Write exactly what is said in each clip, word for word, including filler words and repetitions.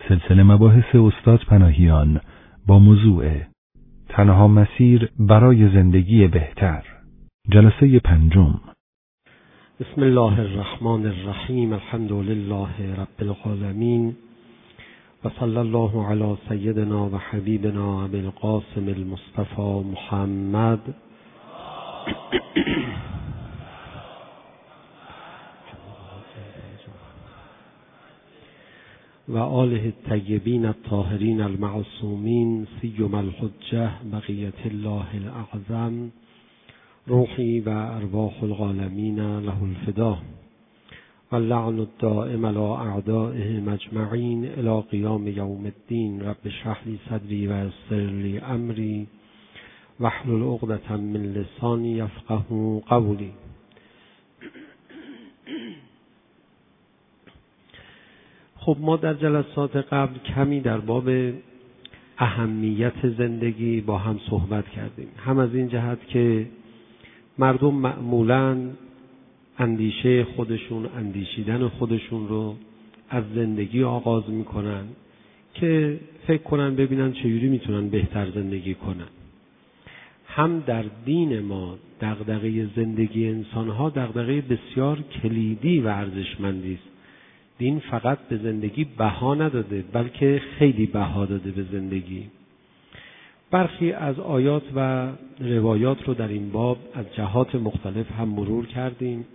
سلسله مباحث استاد پناهیان با موضوع تنها مسیر برای زندگی بهتر، جلسه پنجم. بسم الله الرحمن الرحیم. الحمد لله رب العالمین و صلی الله علی سیدنا و حبیبنا ابی القاسم المصطفى محمد و آله الطیبین الطاهرین المعصومین سیما الحجة بقیة الله الاعظم روحی و ارواح العالمین له الفدا و اللعن الدائم على اعدائهم اجمعین الی قیام یوم الدین. رب اشرح لی صدری و یسر لی امری واحلل عقدة من لسانی یفقهوا قولی. خب ما در جلسات قبل کمی در باب اهمیت زندگی با هم صحبت کردیم، هم از این جهت که مردم معمولاً اندیشه خودشون، اندیشیدن خودشون رو از زندگی آغاز میکنن که فکر کنن ببینن چجوری میتونن بهتر زندگی کنن. هم در دین ما دغدغه زندگی انسانها دغدغه بسیار کلیدی و ارزشمندی است. دین فقط به زندگی بها نداده بلکه خیلی بها داده به زندگی. برخی از آیات و روایات رو در این باب از جهات مختلف هم مرور کردیم.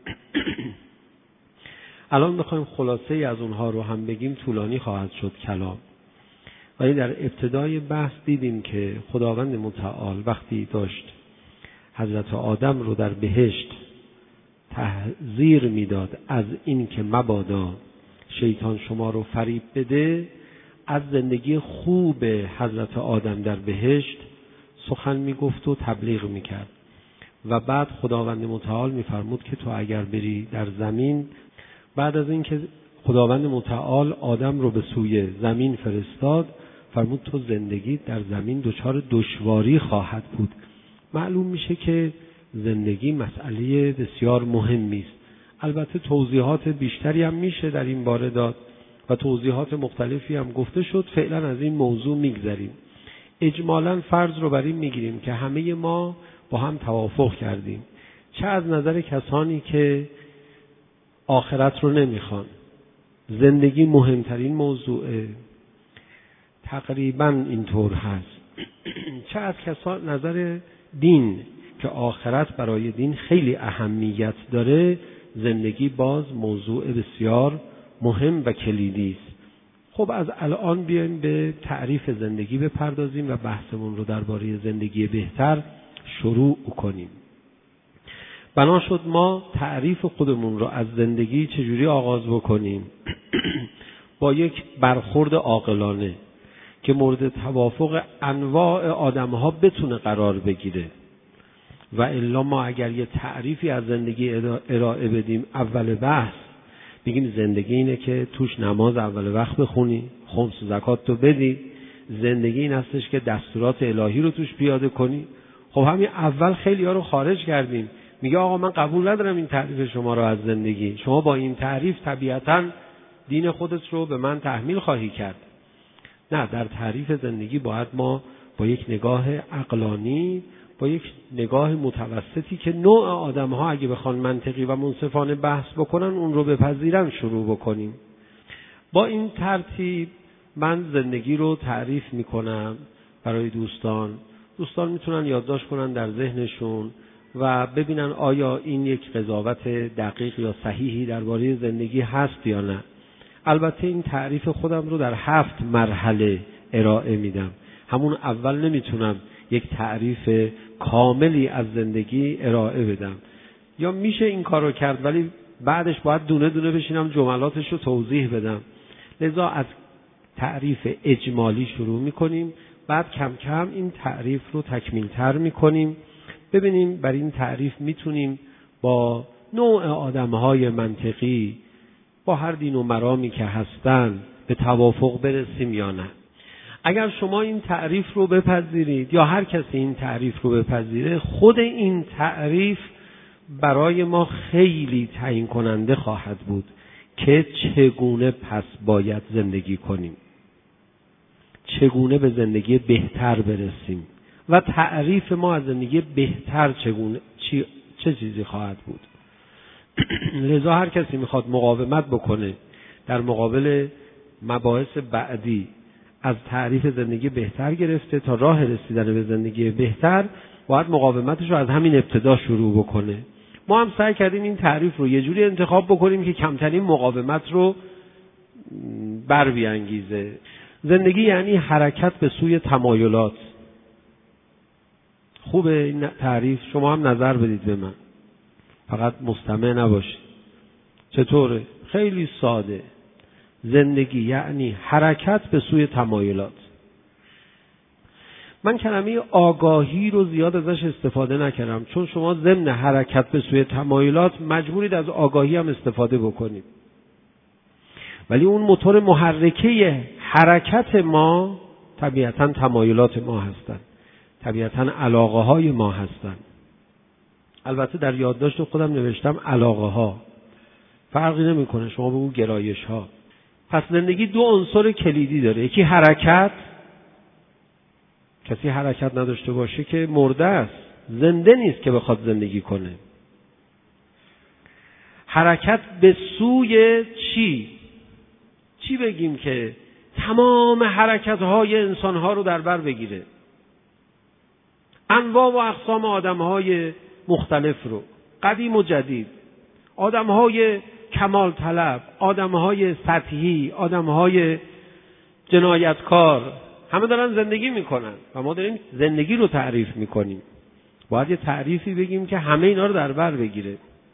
الان بخوایم خلاصه ای از اونها رو هم بگیم طولانی خواهد شد کلام، ولی در ابتدای بحث دیدیم که خداوند متعال وقتی داشت حضرت آدم رو در بهشت تحذیر میداد از این که مبادا شیطان شما رو فریب بده، از زندگی خوب حضرت آدم در بهشت سخن میگفت و تبلیغ میکرد و بعد خداوند متعال میفرمود که تو اگر بری در زمین، بعد از اینکه خداوند متعال آدم رو به سوی زمین فرستاد، فرمود تو زندگی در زمین دچار دشواری خواهد بود. معلوم میشه که زندگی مسئله بسیار مهمی است. البته توضیحات بیشتری هم میشه در این باره داد و توضیحات مختلفی هم گفته شد. فعلا از این موضوع میگذریم. اجمالاً فرض رو بر این میگیریم که همه ما با هم توافق کردیم، چه از نظر کسانی که آخرت رو نمیخوان، زندگی مهمترین موضوعه، تقریباً اینطور هست، چه از کسان نظر دین که آخرت برای دین خیلی اهمیت داره، زندگی باز موضوع بسیار مهم و کلیدی است. خب از الان بیایم به تعریف زندگی بپردازیم و بحثمون رو درباره زندگی بهتر شروع کنیم. بنا شد ما تعریف خودمون رو از زندگی چجوری آغاز بکنیم؟ با یک برخورد عاقلانه که مورد توافق انواع آدم‌ها بتونه قرار بگیره. و الا ما اگر یه تعریفی از زندگی ارائه بدیم اول بحث، بگیم زندگی اینه که توش نماز اول وقت بخونی، خمس و زکات تو بدی، زندگی این هستش که دستورات الهی رو توش پیاده کنی، خب همین اول خیلی ها رو خارج کردیم. میگه آقا من قبول ندارم این تعریف شما رو از زندگی، شما با این تعریف طبیعتاً دین خودت رو به من تحمیل خواهی کرد. نه، در تعریف زندگی باید ما با یک نگاه عقلانی، با یک نگاه متوسطی که نوع آدم ها اگه بخوان منطقی و منصفانه بحث بکنن اون رو بپذیرن شروع بکنیم. با این ترتیب من زندگی رو تعریف میکنم برای دوستان. دوستان میتونن یادداشت کنن در ذهنشون و ببینن آیا این یک قضاوت دقیق یا صحیحی درباره زندگی هست یا نه. البته این تعریف خودم رو در هفت مرحله ارائه میدم. همون اول نمیتونم یک تعریف کاملی از زندگی ارائه بدم، یا میشه این کار رو کرد ولی بعدش باید دونه دونه بشینم جملاتش رو توضیح بدم. لذا از تعریف اجمالی شروع میکنیم، بعد کم کم این تعریف رو تکمیل تر میکنیم، ببینیم بر این تعریف میتونیم با نوع آدمهای منطقی با هر دین و مرامی که هستن به توافق برسیم یا نه. اگر شما این تعریف رو بپذیرید یا هر کسی این تعریف رو بپذیره، خود این تعریف برای ما خیلی تعیین کننده خواهد بود که چگونه پس باید زندگی کنیم. چگونه به زندگی بهتر برسیم و تعریف ما از زندگی بهتر چگونه چی، چه چیزی خواهد بود. لذا هر کسی میخواد مقاومت بکنه در مقابل مباحث بعدی از تعریف زندگی بهتر گرفته تا راه رسیدن به زندگی بهتر، باید مقاومتش رو از همین ابتدا شروع بکنه. ما هم سعی کردیم این تعریف رو یه جوری انتخاب بکنیم که کمترین مقاومت رو بر بیانگیزه. زندگی یعنی حرکت به سوی تمایلات. خوبه این تعریف؟ شما هم نظر بدید به من، فقط مستمع نباشید. چطوره؟ خیلی ساده. زندگی یعنی حرکت به سوی تمایلات. من کلمه آگاهی رو زیاد ازش استفاده نکردم، چون شما ضمن حرکت به سوی تمایلات مجبورید از آگاهی هم استفاده بکنید. ولی اون موتور محرکه حرکت ما طبیعتاً تمایلات ما هستند، طبیعتاً علاقه های ما هستند. البته در یادداشت خودم نوشتم علاقه ها، فرقی نمیکنه، شما بگو گرایش ها. پس زندگی دو عنصر کلیدی داره. یکی حرکت، کسی حرکت نداشته باشه که مرده است، زنده نیست که بخواد زندگی کنه. حرکت به سوی چی؟ چی بگیم که تمام حرکت‌های انسان‌ها رو در بر بگیره؟ انواع و اقسام آدم‌های مختلف رو، قدیم و جدید، آدم‌های کمال طلب، آدم‌های سطحی، آدم‌های جنایتکار، همه دارن زندگی میکنن و ما داریم زندگی رو تعریف میکنیم. باید یه تعریفی بگیم که همه اینا رو در بر بگیره.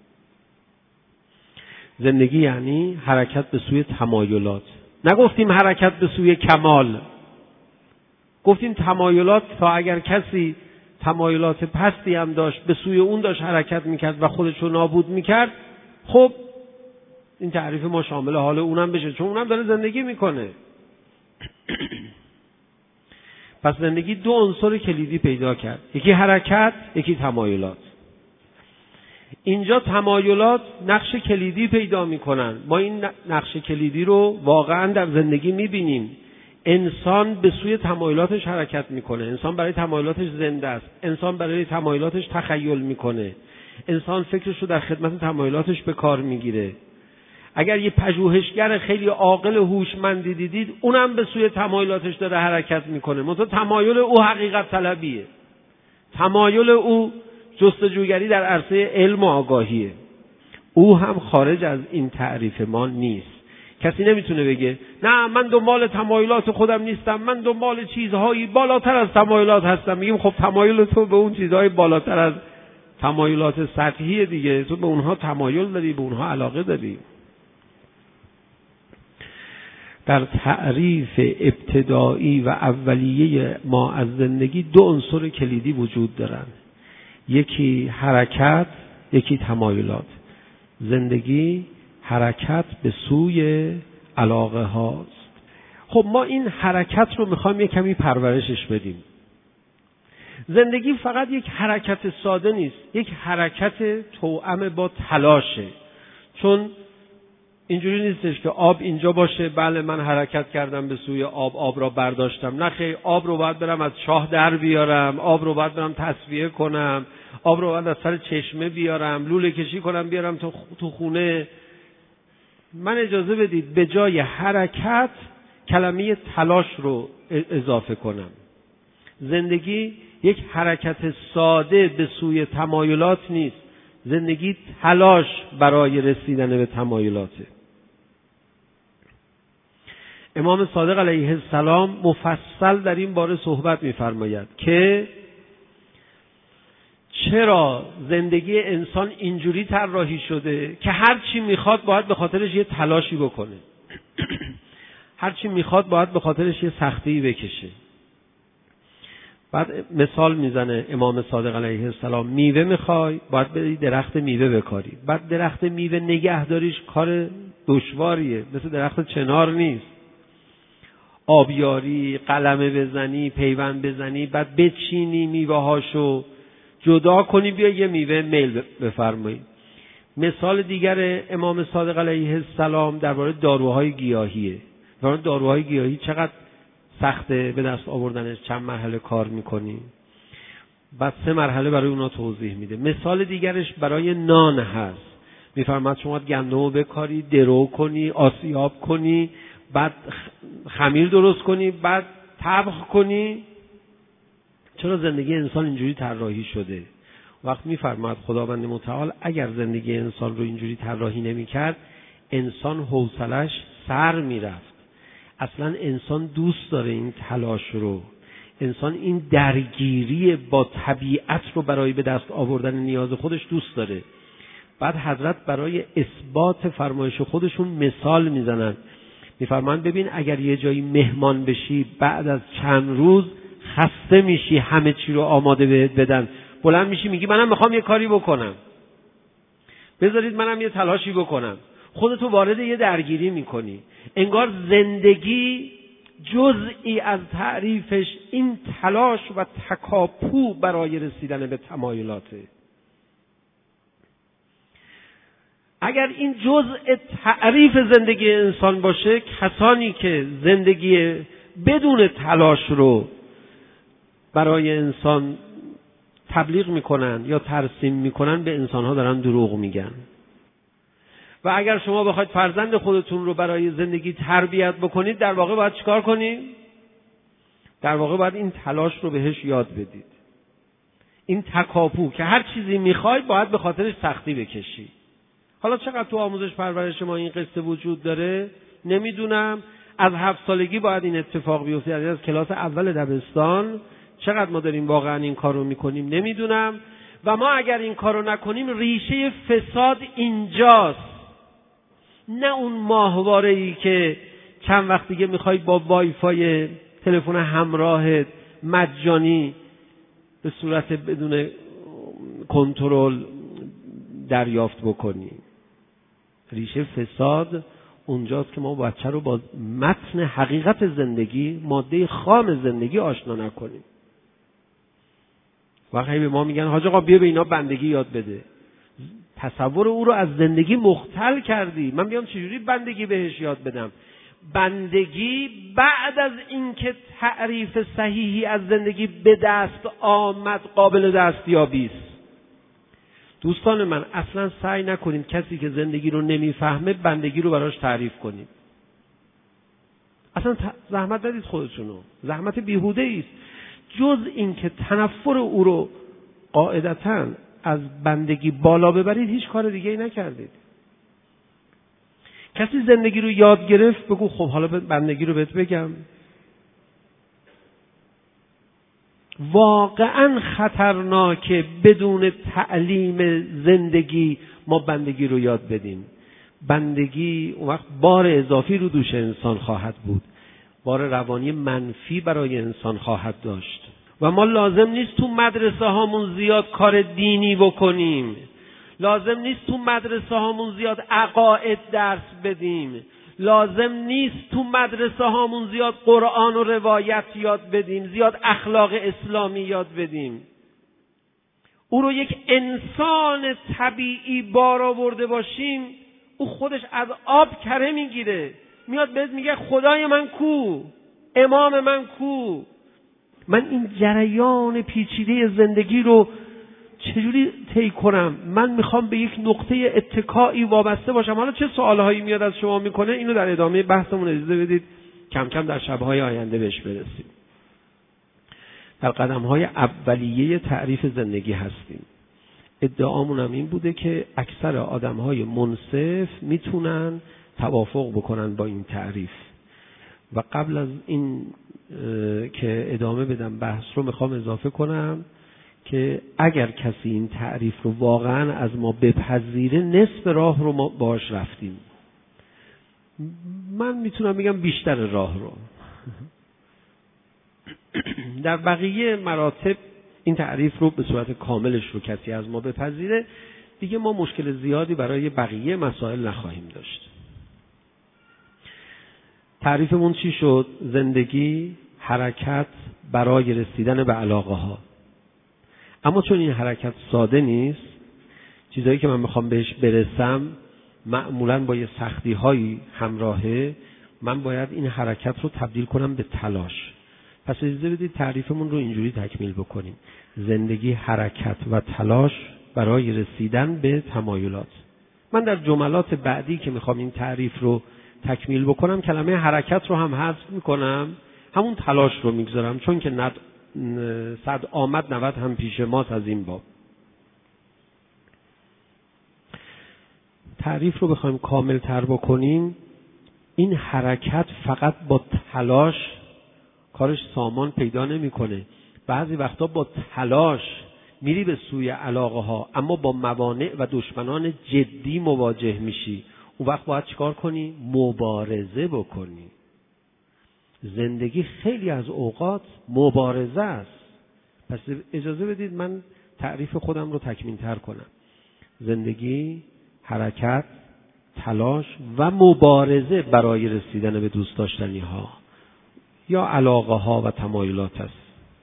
زندگی یعنی حرکت به سوی تمایلات. نگفتیم حرکت به سوی کمال، گفتیم تمایلات. تا اگر کسی تمایلات پستی هم داشت، به سوی اون داشت حرکت میکرد و خودش رو نابود میکرد، خب این تعریف ما شامل حال اونم بشه، چون اونم داره زندگی میکنه. پس زندگی دو عنصر کلیدی پیدا کرد، یکی حرکت، یکی تمایلات. اینجا تمایلات نقش کلیدی پیدا میکنن. ما این نقش کلیدی رو واقعا در زندگی میبینیم. انسان به سوی تمایلاتش حرکت میکنه، انسان برای تمایلاتش زنده است، انسان برای تمایلاتش تخیل میکنه، انسان فکرش رو در خدمت تمایلاتش به کار میگیره. اگر یه پژوهشگر خیلی عاقل و هوشمندی دیدید، اونم به سوی تمایلاتش داره حرکت میکنه. منتها تمایل او حقیقت طلبیه، تمایل او جستجوگری در عرصه علم و آگاهیه. او هم خارج از این تعریف ما نیست. کسی نمیتونه بگه نه من دنبال تمایلات خودم نیستم، من دنبال چیزهایی بالاتر از تمایلات هستم. میگیم خب تمایل تو به اون چیزهای بالاتر از تمایلات سطحیه دیگه، تو به اونها تمایل داری، به اونها علاقه داری. در تعریف ابتدایی و اولیه ما از زندگی دو عنصر کلیدی وجود دارن، یکی حرکت، یکی تمایلات. زندگی حرکت به سوی علاقه هاست. خب ما این حرکت رو میخوایم یک کمی پرورشش بدیم. زندگی فقط یک حرکت ساده نیست، یک حرکت توأم با تلاشه. چون اینجوری نیستش که آب اینجا باشه، بله من حرکت کردم به سوی آب، آب را برداشتم. نه خیر، آب رو باید برم از چاه در بیارم، آب رو باید برم تصفیه کنم، آب رو باید از سر چشمه بیارم، لوله کشی کنم بیارم تو خونه. من اجازه بدید به جای حرکت کلمه تلاش رو اضافه کنم. زندگی یک حرکت ساده به سوی تمایلات نیست، زندگی تلاش برای رسیدن به تمایلاته. امام صادق علیه السلام مفصل در این باره صحبت می‌فرماید که چرا زندگی انسان اینجوری طراحی شده که هر چی میخواد باید به خاطرش یه تلاشی بکنه، هر چی میخواد باید به خاطرش یه سختی بکشه. بعد مثال میزنه امام صادق علیه السلام، میوه میخوای باید بری درخت میوه بکاری، بعد درخت میوه نگهداریش کار دشواریه، مثل درخت چنار نیست. آبیاری، قلمه بزنی، پیوند بزنی، بعد بچینی میوه هاشو جدا کنی، بیا یه میوه میل بفرمایی. مثال دیگر امام صادق علیه السلام درباره داروهای گیاهیه. درباره داروهای گیاهی چقدر سخته به دست آوردنش، چند مرحله کار میکنی. بعد سه مرحله برای اونا توضیح میده. مثال دیگرش برای نان هست، میفرماد شما گندمو بکاری، درو کنی، آسیاب کنی، بعد خمیر درست کنی، بعد طبخ کنی. چرا زندگی انسان اینجوری طراحی شده؟ وقت میفرماد خداوند متعال اگر زندگی انسان رو اینجوری طراحی نمی‌کرد، انسان حوصله‌اش سر میرفت. اصلا انسان دوست داره این تلاش رو، انسان این درگیری با طبیعت رو برای به دست آوردن نیاز خودش دوست داره. بعد حضرت برای اثبات فرمایش خودشون مثال میزنن، میفرمان ببین اگر یه جایی مهمان بشی، بعد از چند روز خسته میشی، همه چی رو آماده بهت بدن، بلند میشی میگی منم میخوام یه کاری بکنم، بذارید منم یه تلاشی بکنم، خودتو وارد یه درگیری میکنی. انگار زندگی جزئی از تعریفش این تلاش و تکاپو برای رسیدن به تمایلاته. اگر این جزء تعریف زندگی انسان باشه، کسانی که زندگی بدون تلاش رو برای انسان تبلیغ میکنن یا ترسیم میکنن، به انسانها دارن دروغ میگن. و اگر شما بخواید فرزند خودتون رو برای زندگی تربیت بکنید، در واقع باید چیکار کنید؟ در واقع باید این تلاش رو بهش یاد بدید، این تکاپو که هر چیزی میخواید باید به خاطرش سختی بکشی. حالا چقدر تو آموزش پرورش ما این قصه وجود داره نمیدونم. از هفت سالگی باید این اتفاق بیفته، یعنی از کلاس اول دبستان. چقدر ما داریم واقعا این کار رو میکنیم نمیدونم. و ما اگر این کار رو نکنیم، ریشه فساد اینجاست، نه اون ماهواره‌ای که چند وقت دیگه میخوای با وای فای تلفن همراهت مجانی به صورت بدون کنترل دریافت بکنی. ریشه فساد اونجاست که ما بچه رو با متن حقیقت زندگی، ماده خام زندگی آشنا نکنیم. وقتی به ما میگن حاج آقا بیا به اینا بندگی یاد بده، تصور او رو از زندگی مختل کردی. من بیام چجوری بندگی بهش یاد بدم؟ بندگی بعد از اینکه تعریف صحیحی از زندگی به دست آمد قابل دستیابی است. دوستان من، اصلا سعی نکنید کسی که زندگی رو نمیفهمه بندگی رو براش تعریف کنید. اصلا زحمت ندید خودتونو، زحمت بیهوده است. جز این که تنفر او رو قاعدتاً از بندگی بالا ببرید، هیچ کار دیگه ای نکردید. کسی زندگی رو یاد گرفت، بگو خب حالا بندگی رو بهت بگم. واقعاً خطرناکه بدون تعلیم زندگی ما بندگی رو یاد بدیم. بندگی اون وقت بار اضافی رو دوش انسان خواهد بود، بار روانی منفی برای انسان خواهد داشت. و ما لازم نیست تو مدرسه هامون زیاد کار دینی بکنیم، لازم نیست تو مدرسه هامون زیاد عقاید درس بدیم، لازم نیست تو مدرسه هامون زیاد قرآن و روایت یاد بدیم، زیاد اخلاق اسلامی یاد بدیم. او رو یک انسان طبیعی بار آورده باشیم، او خودش از آب کره میگیره، میاد بهت میگه خدای من کو، امام من کو. من این جریان پیچیده زندگی رو چجوری طی کنم؟ من میخوام به یک نقطه اتکایی وابسته باشم. حالا چه سوالهایی میاد از شما میکنه، اینو در ادامه بحثمون اجازه بدید کم کم در شبهای آینده بهش برسیم. در قدمهای اولیه تعریف زندگی هستیم. ادعامون هم این بوده که اکثر آدمهای منصف میتونن توافق بکنن با این تعریف. و قبل از این که ادامه بدم بحث رو، میخوام اضافه کنم که اگر کسی این تعریف رو واقعا از ما بپذیره، نصف راه رو ما باش رفتیم. من میتونم بگم بیشتر راه رو. در بقیه مراتب این تعریف رو به صورت کاملش رو کسی از ما بپذیره، دیگه ما مشکل زیادی برای بقیه مسائل نخواهیم داشت. تعریفمون چی شد؟ زندگی حرکت برای رسیدن به علاقه ها. اما چون این حرکت ساده نیست، چیزایی که من میخوام بهش برسم معمولاً با یه سختی هایی همراهه. من باید این حرکت رو تبدیل کنم به تلاش. پس اجازه بدید تعریفمون رو اینجوری تکمیل بکنیم. زندگی حرکت و تلاش برای رسیدن به تمایلات. من در جملات بعدی که میخوام این تعریف رو تکمیل بکنم کلمه حرکت رو هم حذف میکنم، همون تلاش رو میگذارم، چون که ند صد آمد نود هم پیش ماست از این باب. تعریف رو بخوایم کامل تر بکنیم، این حرکت فقط با تلاش کارش سامان پیدا نمیکنه. بعضی وقتا با تلاش میری به سوی علاقه ها، اما با موانع و دشمنان جدی مواجه میشی. اون وقت باید چیکار کنی؟ مبارزه بکنی. زندگی خیلی از اوقات مبارزه است. پس اجازه بدید من تعریف خودم رو تکمیل تر کنم. زندگی حرکت، تلاش و مبارزه برای رسیدن به دوست داشتنی ها یا علاقه ها و تمایلات است.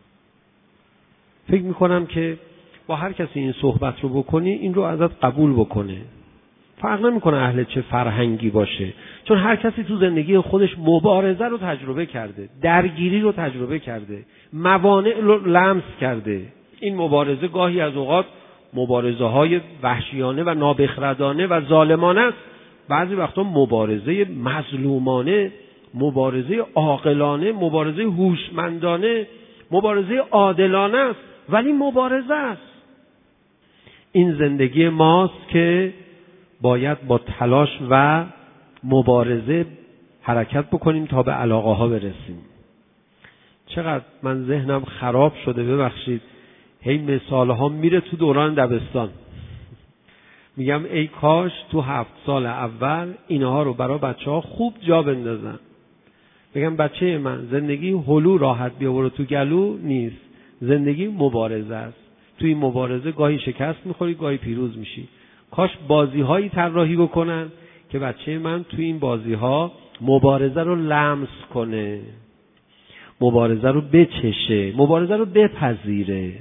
فکر میکنم که با هر کسی این صحبت رو بکنی این رو ازت قبول بکنه. فرق نمیکنه اهل چه فرهنگی باشه، چون هر کسی تو زندگی خودش مبارزه رو تجربه کرده، درگیری رو تجربه کرده، موانع رو لمس کرده. این مبارزه گاهی از اوقات مبارزه های وحشیانه و نابخردانه و ظالمانه است، بعضی وقتا مبارزه مظلومانه، مبارزه عاقلانه، مبارزه هوشمندانه، مبارزه عادلانه است، ولی مبارزه است. این زندگی ماست که باید با تلاش و مبارزه حرکت بکنیم تا به علاقه ها برسیم. چقدر من ذهنم خراب شده، ببخشید، هی مثال ها میره تو دوران دبستان. میگم ای کاش تو هفت سال اول اینها رو برای بچه ها خوب جا بندازن. بگم بچه من، زندگی هلو راحت بیاورو تو گلو نیست، زندگی مبارزه است. توی این مبارزه گاهی شکست میخوری، گاهی پیروز میشی. کاش بازی هایی طراحی بکنن که بچه من توی این بازی ها مبارزه رو لمس کنه، مبارزه رو بچشه، مبارزه رو بپذیره.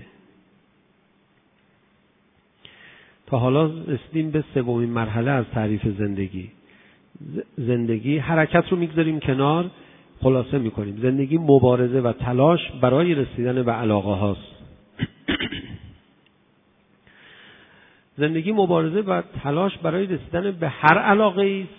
تا حالا رسیدیم به سومین مرحله از تعریف زندگی. زندگی حرکت رو میگذاریم کنار، خلاصه میکنیم. زندگی مبارزه و تلاش برای رسیدن به علاقه هاست. زندگی مبارزه و تلاش برای رسیدن به هر علاقه ایست.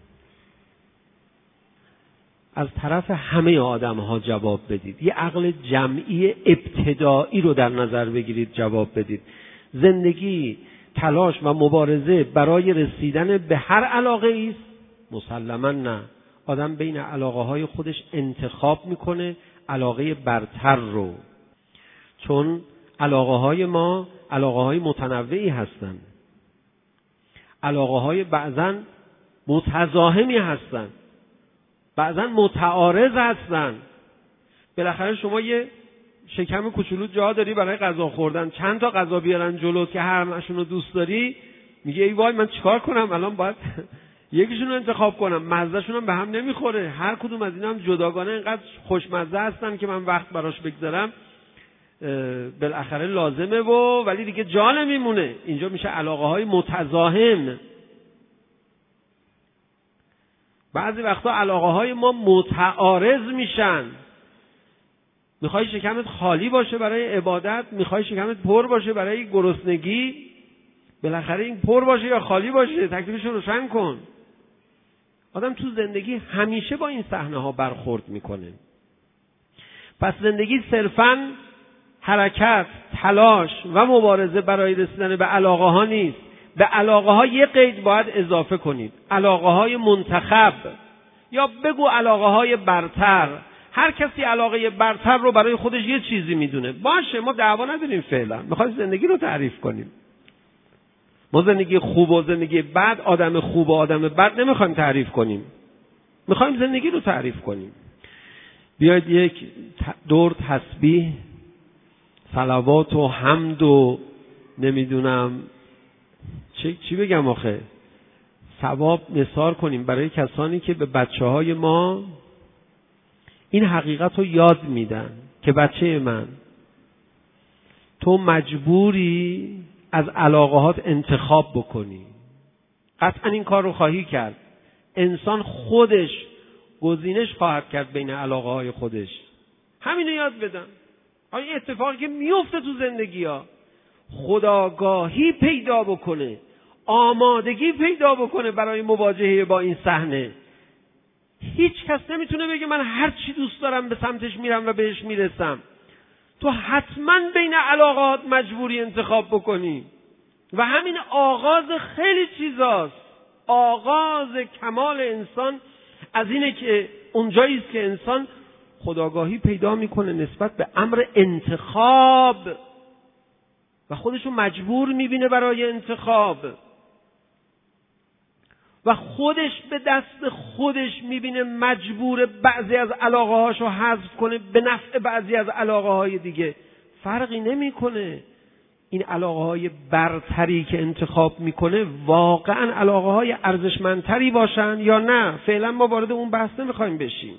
از طرف همه آدم ها جواب بدید. یه عقل جمعی ابتدایی رو در نظر بگیرید، جواب بدید. زندگی تلاش و مبارزه برای رسیدن به هر علاقه ایست؟ مسلماً نه. آدم بین علاقه های خودش انتخاب میکنه علاقه برتر رو، چون علاقه های ما علاقه های متنوعی هستند. علاقه های بعضن متضاهمی هستند، بعضن متعارض هستند. بالاخره شما یه شکم کوچولو جا داری برای غذا خوردن، چند تا غذا بیارن جلوت که هر همشون رو دوست داری، میگه ای وای من چیکار کنم الان، باید یکیشون رو انتخاب کنم، مزهشون هم به هم نمیخوره، هر کدوم از اینا هم جداگانه اینقدر خوشمزه هستن که من وقت براش بگذارم بالاخره لازمه و ولی دیگه جا نمیمونه. اینجا میشه علاقه های متضاهم. بعضی وقتا علاقه های ما متعارض میشن. میخوای شکمت خالی باشه برای عبادت، میخوای شکمت پر باشه برای گرسنگی، بالاخره این پر باشه یا خالی باشه، تکلیفش رو روشن کن. آدم تو زندگی همیشه با این صحنه ها برخورد میکنه. پس زندگی صرفاً حرکت، تلاش و مبارزه برای رسیدن به علاقه ها نیست. به علاقه ها یه قید باید اضافه کنید. علاقه های منتخب یا بگو علاقه های برتر. هر کسی علاقه برتر رو برای خودش یه چیزی میدونه. باشه، ما دعوا نداریم، فعلا میخوایم زندگی رو تعریف کنیم. ما زندگی خوب و زندگی بد، آدم خوب و آدم بد نمیخوایم تعریف کنیم. میخوایم زندگی رو تعریف کنیم. بیاید یک دور تسبیح، صلوات و حمد و نمیدونم چی, چی بگم آخه ثواب نثار کنیم برای کسانی که به بچه های ما این حقیقت رو یاد میدن که بچه من، تو مجبوری از علاقهات انتخاب بکنی. قطعا این کار رو خواهی کرد. انسان خودش گزینش خواهد کرد بین علاقه های خودش. همینو یاد بدن. این اتفاقی که میفته تو زندگی ها، خودآگاهی پیدا بکنه، آمادگی پیدا بکنه برای مواجهه با این صحنه. هیچ کس نمیتونه بگه من هر چی دوست دارم به سمتش میرم و بهش میرسم. تو حتما بین علاقات مجبوری انتخاب بکنی و همین آغاز خیلی چیزاست. آغاز کمال انسان از اینه که اونجایی است که انسان خودآگاهی پیدا میکنه نسبت به امر انتخاب و خودشو مجبور میبینه برای انتخاب و خودش به دست خودش میبینه مجبور بعضی از علاقه هاشو حذف کنه به نفع بعضی از علاقه های دیگه. فرقی نمیکنه این علاقه های برتری که انتخاب میکنه واقعا علاقه های ارزشمندتری باشن یا نه. فعلا ما وارد اون بحث نمیخوایم بشیم.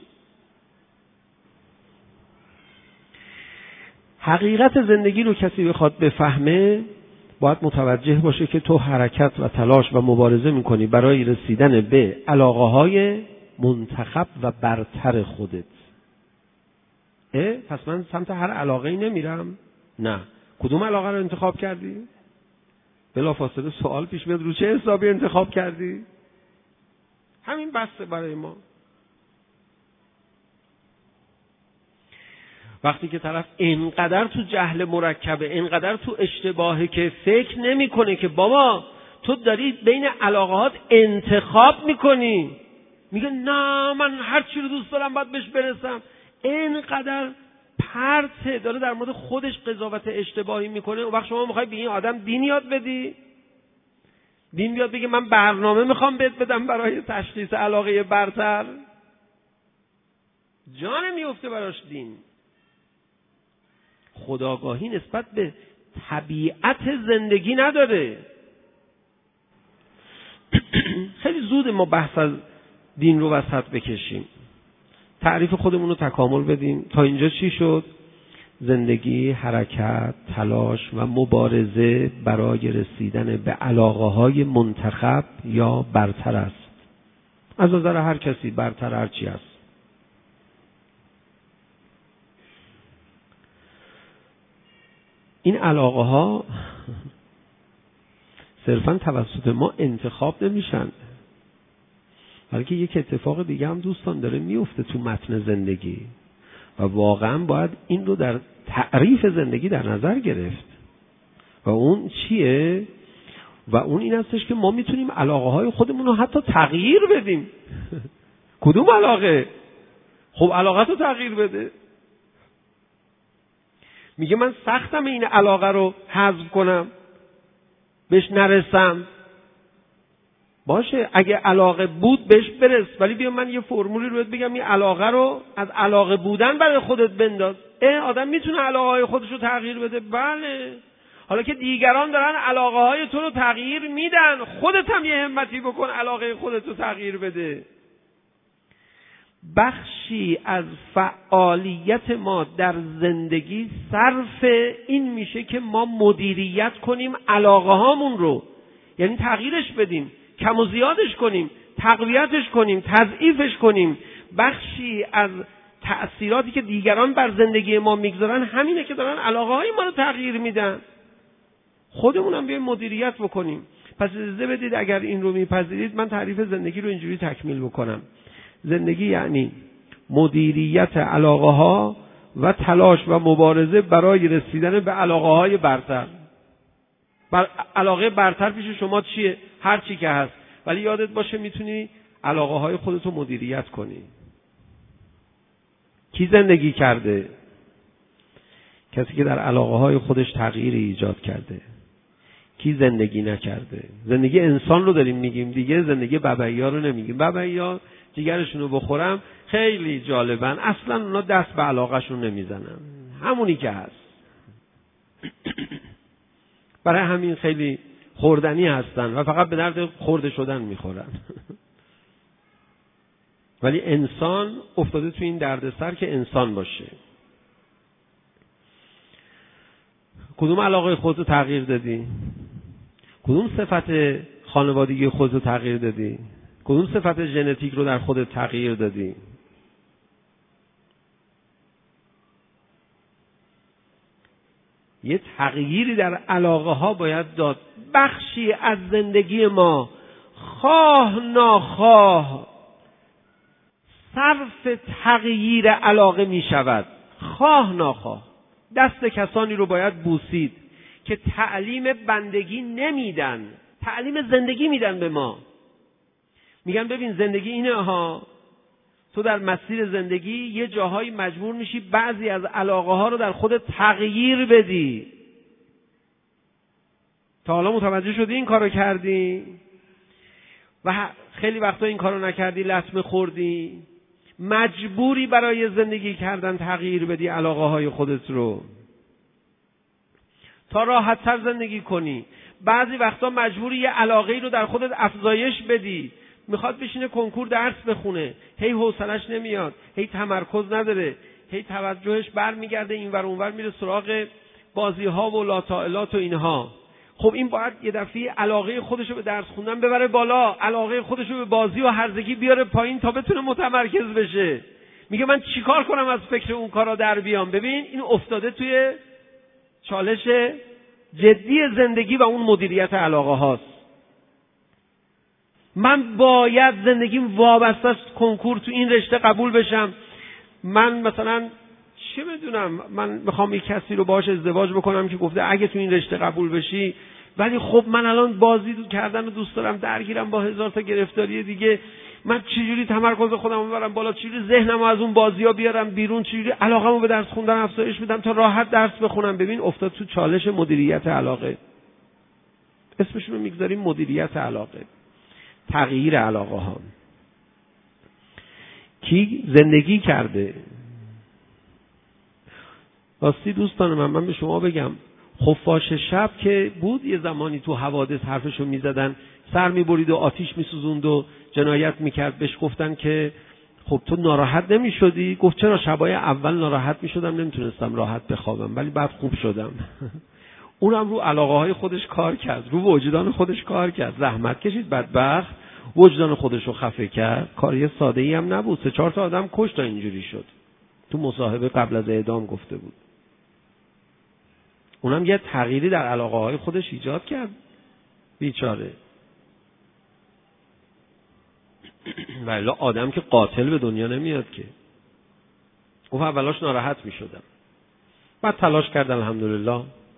حقیقت زندگی رو کسی بخواد بفهمه باید متوجه باشه که تو حرکت و تلاش و مبارزه میکنی برای رسیدن به علاقه های منتخب و برتر خودت. اه پس من سمت هر علاقه‌ای نمیرم؟ نه. کدوم علاقه رو انتخاب کردی؟ بلافاصله سوال پیش میاد رو چه حسابی انتخاب کردی؟ همین بسته برای ما. وقتی که طرف اینقدر تو جهل مرکبه، اینقدر تو اشتباهه که فکر نمیکنه که بابا تو داری بین علاقات انتخاب میکنی، میگه نه من هر چی رو دوست دارم باید بهش برسم، اینقدر پرته، داره در مورد خودش قضاوت اشتباهی میکنه. اون وقت شما میخوای به این آدم دین یاد بدی؟ دین بیاد بگه من برنامه میخوام بهت بدم برای تشخیص علاقه برتر؟ جا نمیفته براش دین. خودآگاهی نسبت به طبیعت زندگی نداره. خیلی زود ما بحث از دین رو وسط بکشیم، تعریف خودمون رو تکامل بدیم. تا اینجا چی شد؟ زندگی، حرکت، تلاش و مبارزه برای رسیدن به علاقه های منتخب یا برتر است. از نظر هر کسی برتر هر چی است. این علاقه ها صرفا توسط ما انتخاب نمیشن، بلکه یک اتفاق دیگه هم دوستان داره میفته تو متن زندگی و واقعا باید این رو در تعریف زندگی در نظر گرفت. و اون چیه؟ و اون این هستش که ما میتونیم علاقه های خودمون رو حتی تغییر بدیم. کدوم علاقه؟ خب علاقه تو تغییر بده. میگه من سختم این علاقه رو حذف کنم، بهش نرسم. باشه، اگه علاقه بود بهش برس، ولی بیا من یه فرمولی رو بهت بگم این علاقه رو از علاقه بودن برای خودت بنداز. اه آدم میتونه علاقه های خودش رو تغییر بده؟ بله. حالا که دیگران دارن علاقه های تو رو تغییر میدن، خودت هم یه همتی بکن علاقه خودت رو تغییر بده. بخشی از فعالیت ما در زندگی صرف این میشه که ما مدیریت کنیم علاقه هامون رو، یعنی تغییرش بدیم، کم و زیادش کنیم، تقویتش کنیم، تضعیفش کنیم. بخشی از تأثیراتی که دیگران بر زندگی ما میگذارن همینه که دارن علاقه های ما رو تغییر میدن. خودمون هم بیایم مدیریت بکنیم. پس اجازه بدید اگر این رو میپذیرید من تعریف زندگی رو اینجوری تکمیل بکنم. زندگی یعنی مدیریت علاقه ها و تلاش و مبارزه برای رسیدن به علاقه های برتر. بر علاقه برتر پیش شما چیه؟ هر چی که هست، ولی یادت باشه میتونی علاقه های خودتو مدیریت کنی. کی زندگی کرده؟ کسی که در علاقه های خودش تغییری ایجاد کرده. کی زندگی نکرده؟ زندگی انسان رو داریم میگیم دیگه، زندگی ببعی‌ها رو نمیگیم. ببعی‌ها جیگرشون رو بخورم خیلی جالبن، اصلا اونا دست به علاقهشون نمیزنن، همونی که هست. برای همین خیلی خوردنی هستن و فقط به درد خورده شدن میخورن. ولی انسان افتاده تو این دردسر که انسان باشه. کدوم علاقه خودتو تغییر دادی؟ کدوم صفت خانوادگی خودتو تغییر دادی؟ کدوم صفت ژنتیک رو در خودت تغییر دادی؟ یه تغییری در علاقه ها باید داد. بخشی از زندگی ما خواه ناخواه صرف تغییر علاقه می شود. خواه ناخواه دست کسانی رو باید بوسید که تعلیم بندگی نمیدن، تعلیم زندگی میدن به ما. میگن ببین زندگی اینه ها، تو در مسیر زندگی یه جاهایی مجبور میشی بعضی از علاقه ها رو در خودت تغییر بدی. تا حالا متوجه شدی این کارو کردی و خیلی وقتا این کارو نکردی، لطمه خوردی، مجبوری برای زندگی کردن تغییر بدی علاقه های خودت رو تا راحت تر زندگی کنی. بعضی وقتا مجبوری یه علاقه رو در خودت افزایش بدی. میخواد بشینه کنکور درس بخونه، هی حوصلش نمیاد، هی تمرکز نداره، هی توجهش برمیگرده اینور اونور، میره سراغ بازی ها و لاتائلات و اینها. خب این باید یه دفعه علاقه خودش رو به درس خوندن ببره بالا، علاقه خودش رو به بازی و هرزگی بیاره پایین تا بتونه متمرکز بشه. میگه من چیکار کنم از فکر اون کارا در بیام؟ ببین این افتاده توی چالش جدی زندگی و اون مدیریت علاقه هاست. من باید زندگیم وابسته است کنکور تو این رشته قبول بشم. من مثلا چه میدونم، من میخوام یک کسی رو باهاش ازدواج بکنم که گفته اگه تو این رشته قبول بشی، ولی خب من الان بازی کردن رو دوست دارم، درگیرم با هزار تا گرفتاری دیگه، من چجوری تمرکز خودم رو ببرم بالا، چجوری ذهنم رو از اون بازی‌ها بیارم بیرون، چجوری علاقه‌مو به درس خوندن افزایش بدم تا راحت درس بخونم. ببین افتاد تو چالش مدیریت علاقه. اسمش رو میگذاریم مدیریت علاقه، تغییر علاقه ها. کی زندگی کرده؟ راستی دوستان من من به شما بگم، خفاش شب که بود یه زمانی تو حوادث حرفشو میزدن، سر میبرید و آتیش میسوزوند و جنایت میکرد، بهش گفتن که خب تو ناراحت نمیشدی؟ گفت چرا، شبای اول ناراحت میشدم، نمیتونستم راحت بخوابم، ولی بعد خوب شدم. اونم رو علاقه های خودش کار کرد، رو وجدان خودش کار کرد، زحمت کشید، بدبخت وجدان خودش رو خفه کرد. کاری ساده ای هم نبود، سه چهار تا آدم کشت تا اینجوری شد. تو مصاحبه قبل از اعدام گفته بود. اونم یه تغییری در علاقه های خودش ایجاد کرد بیچاره. ولی آدم که قاتل به دنیا نمیاد که. گفت اولاش ناراحت میشدم، بعد تلاش کرد الحمدلله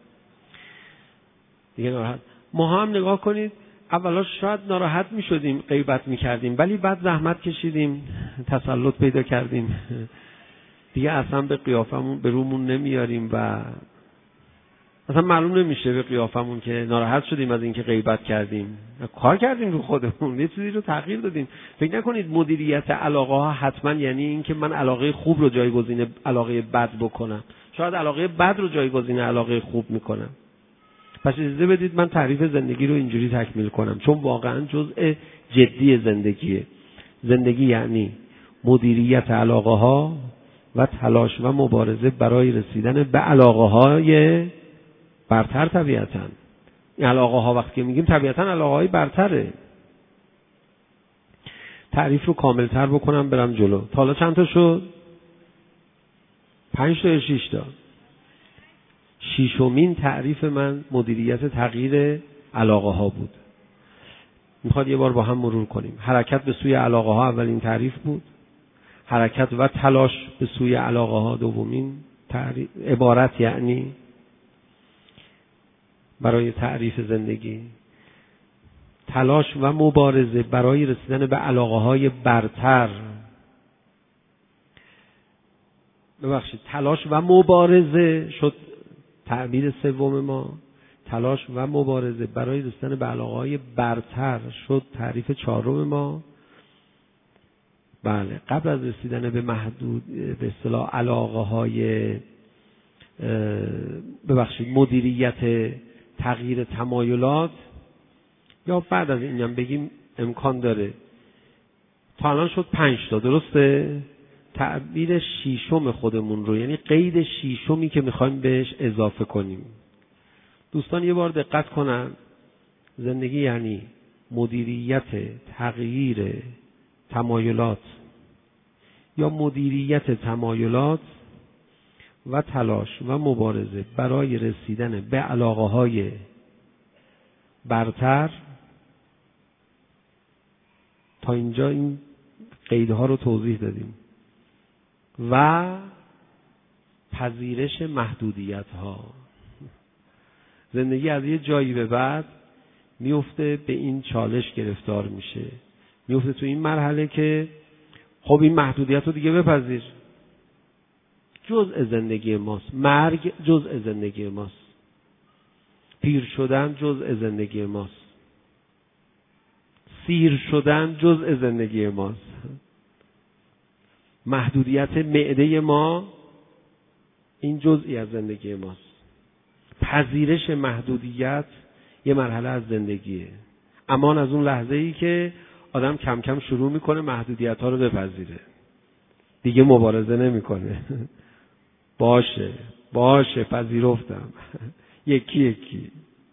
دیگه ناراحت. ما هم نگاه کنید، اولاش شاید ناراحت میشدیم، غیبت میکردیم، ولی بعد زحمت کشیدیم، تسلط پیدا کردیم، دیگه اصلا به قیافمون به رومون نمیاریم و اصلا معلوم نمیشه به قیافمون که ناراحت شدیم از اینکه غیبت کردیم. کار کردیم رو خودمون، یه چیزی رو تغییر دادیم. فکر نکنید مدیریت علاقه ها حتما یعنی این که من علاقه خوب رو جایگزین علاقه بد بکنم. شاید علاقه بد رو جایگزین علاقه خوب میکنم. پس اجازه بدید من تعریف زندگی رو اینجوری تکمیل کنم، چون واقعا جزء جدی زندگیه. زندگی یعنی مدیریت علاقه ها و تلاش و مبارزه برای رسیدن به علاقه های برتر. طبیعتاً این علاقه ها وقتی میگیم طبیعتاً علاقه های برتره. تعریف رو کامل تر بکنم برم جلو. تا حالا چند تا شد؟ پنج تا یا شش تا؟ ششمین تعریف من مدیریت تغییر علاقه ها بود. میخواد یه بار با هم مرور کنیم. حرکت به سوی علاقه ها اولین تعریف بود. حرکت و تلاش به سوی علاقه ها دومین تعریف. عبارت یعنی برای تعریف زندگی تلاش و مبارزه برای رسیدن به علاقه های برتر. ببخشید تلاش و مبارزه شد تعبیر سوم ما. تلاش و مبارزه برای رسیدن به علاقه های برتر شد تعریف چهارم ما. بله، قبل از رسیدن به محدود به اصطلاح علاقه های ببخشید مدیریت تغییر تمایلات، یا بعد از اینم بگیم امکان داره. تا الان شد پنج تا، درسته؟ تعبیر شیشم خودمون رو، یعنی قید شیشمی که میخوایم بهش اضافه کنیم. دوستان یه بار دقت کنن، زندگی یعنی مدیریت تغییر تمایلات یا مدیریت تمایلات و تلاش و مبارزه برای رسیدن به علاقه‌های برتر. تا اینجا این قیدها رو توضیح دادیم. و پذیرش محدودیت‌ها. زندگی از یه جایی به بعد میفته به این چالش گرفتار میشه، میفته تو این مرحله که خب این محدودیت رو دیگه بپذیر. جزء زندگی ماست. مرگ جزء زندگی ماست. پیر شدن جزء زندگی ماست. سیر شدن جزء زندگی ماست. محدودیت معده ما این جزئی از زندگی ماست. پذیرش محدودیت یه مرحله از زندگیه. امان از اون لحظه ای که آدم کم کم شروع میکنه محدودیت ها رو بپذیره، دیگه مبارزه نمیکنه. باشه باشه پذیرفتم. یکی یکی.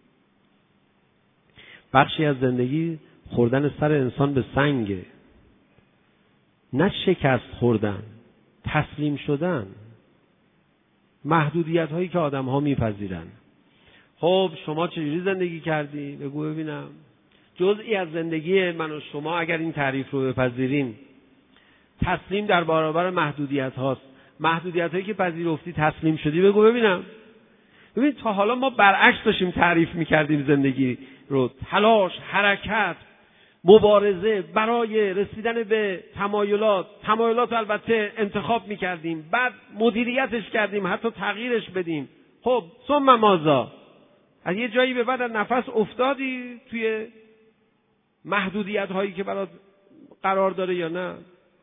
بخشی از زندگی خوردن سر انسان به سنگه، نه شکست خوردن، تسلیم شدن. محدودیت هایی که آدم ها میپذیرن. خب شما چجوری زندگی کردی؟ بگو ببینم. جزئی از زندگی من و شما اگر این تعریف رو بپذیریم، تسلیم در برابر محدودیت هاست. محدودیت هایی که پذیرفتی تسلیم شدی، بگو ببینم. ببین تا حالا ما برعکس داشتیم تعریف میکردیم زندگی رو. تلاش، حرکت، مبارزه برای رسیدن به تمایلات. تمایلات البته انتخاب میکردیم، بعد مدیریتش کردیم، حتی تغییرش بدیم. خب ثم ماذا؟ از یه جایی به بعد از نفس افتادی توی محدودیت هایی که برات قرار داره یا نه؟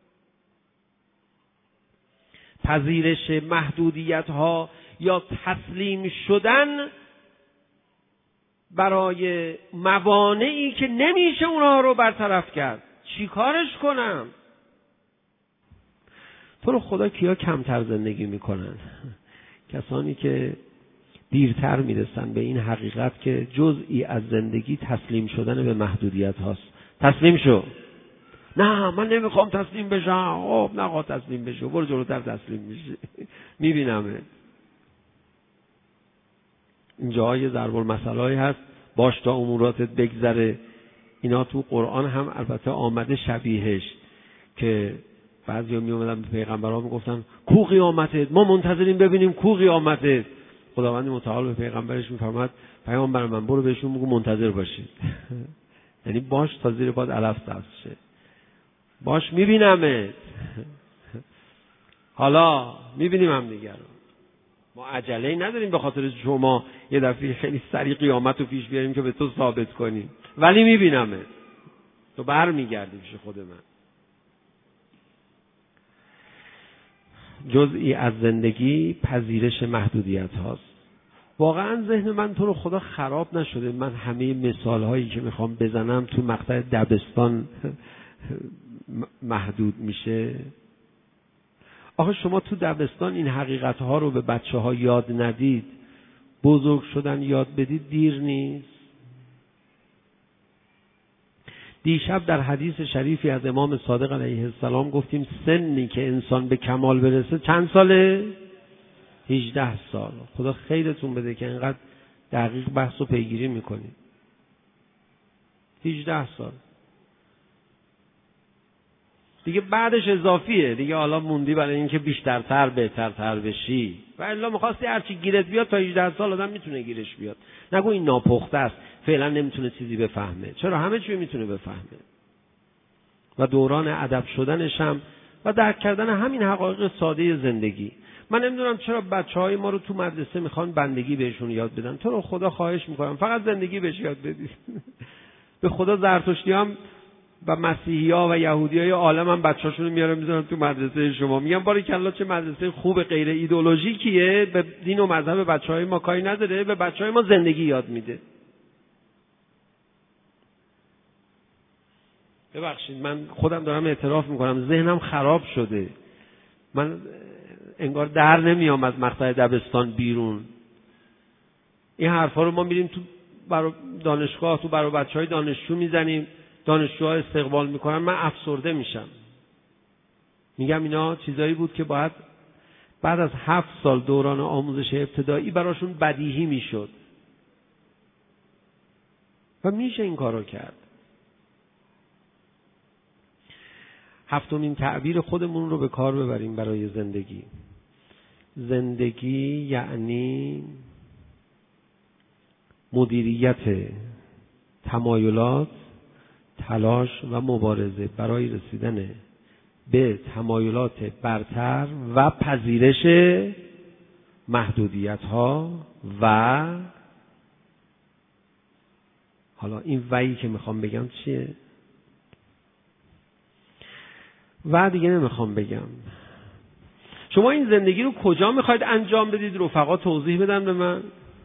پذیرش محدودیت ها یا تسلیم شدن برای موانعی که نمیشه اونها رو برطرف کرد. چی کارش کنم؟ تو رو خدا کیا کمتر زندگی میکنن؟ کسانی که دیرتر میرسن به این حقیقت که جزئی از زندگی تسلیم شدن به محدودیت هاست. تسلیم شو. نه من نمیخوام تسلیم بشم. خب نخواه تسلیم بشو، برو جلوتر تسلیم میشی. میبینمه. اینجا یه ضرب المثلایی هست، باش تا اموراتت بگذره. اینا تو قرآن هم البته آمده شبیهش، که بعضیا می اومدن به پیغمبرها میگفتن کو قیامتت، ما منتظریم ببینیم کو قیامتت. خداوند متعال به پیغمبرش میفرماد پیامبر من برو بهشون بگو منتظر باشید. یعنی باش تا زیر پات علف سبز شه. باش میبینمت. حالا میبینیم هم دیگر رو. ما عجله‌ای نداریم به خاطر شما یه دفعه خیلی سریع قیامت رو پیش بیاریم که به تو ثابت کنیم، ولی میبینمت. تو برمیگردی پیش خود من. جزئی از زندگی پذیرش محدودیت هاست. واقعا ذهن من تو رو خدا خراب نشده. من همه مثال هایی که میخوام بزنم تو مقطع دبستان محدود میشه. آخه شما تو دبستان این حقیقت ها رو به بچه ها یاد ندید، بزرگ شدن یاد بدید دیر نیست. دیشب در حدیث شریفی از امام صادق علیه السلام گفتیم سنی که انسان به کمال برسه چند ساله؟ هجده سال. خدا خیرتون بده که اینقدر دقیق بحث و پیگیری میکنید. هجده سال دیگه، بعدش اضافیه دیگه. حالا موندی برای اینکه بیشترتر بهترتر بشی، و الا می‌خواستی هرچی گیرت بیاد تا هجده سال آدم میتونه گیرش بیاد. نگو این ناپخته است، فعلا نمیتونه چیزی بفهمه. چرا؟ همه چی میتونه بفهمه. و دوران ادب شدنش هم و درک کردن همین حقایق ساده زندگی. من نمیدونم چرا بچهای ما رو تو مدرسه میخوان بندگی بهشون یاد بدن. تو رو خدا خواهش میکنم فقط زندگی بهش یاد بدید. به خدا زرتشتی هم و مسیحی ها و یهودی های عالم هم بچه‌هاشون رو میارن میذارن تو مدرسه شما. میگم باریکلا چه مدرسه خوب غیر ایدئولوژیکیه. به دین و مذهب بچه‌های ما کاری نداره، به بچه‌های ما زندگی یاد میده. ببخشید من خودم دارم اعتراف میکنم ذهنم خراب شده. من انگار در نمیام از مقطع دبستان بیرون. این حرفا رو ما میریم تو برای دانشگاه، تو برای بچهای دانشجو میزنیم، دانشجوها استقبال میکنن، من افسرده میشم. میگم اینا چیزایی بود که باید بعد از هفت سال دوران آموزش ابتدایی براشون بدیهی میشد و میشه این کارو کرد. هفتمین تعبیر خودمون رو به کار ببریم برای زندگی. زندگی یعنی مدیریت تمایلات، تلاش و مبارزه برای رسیدن به تمایلات برتر و پذیرش محدودیت‌ها و حالا این وعی که میخوام بگم چیه؟ و دیگه نمیخوام بگم. شما این زندگی رو کجا میخواید انجام بدید؟ رفقا توضیح بدن به من.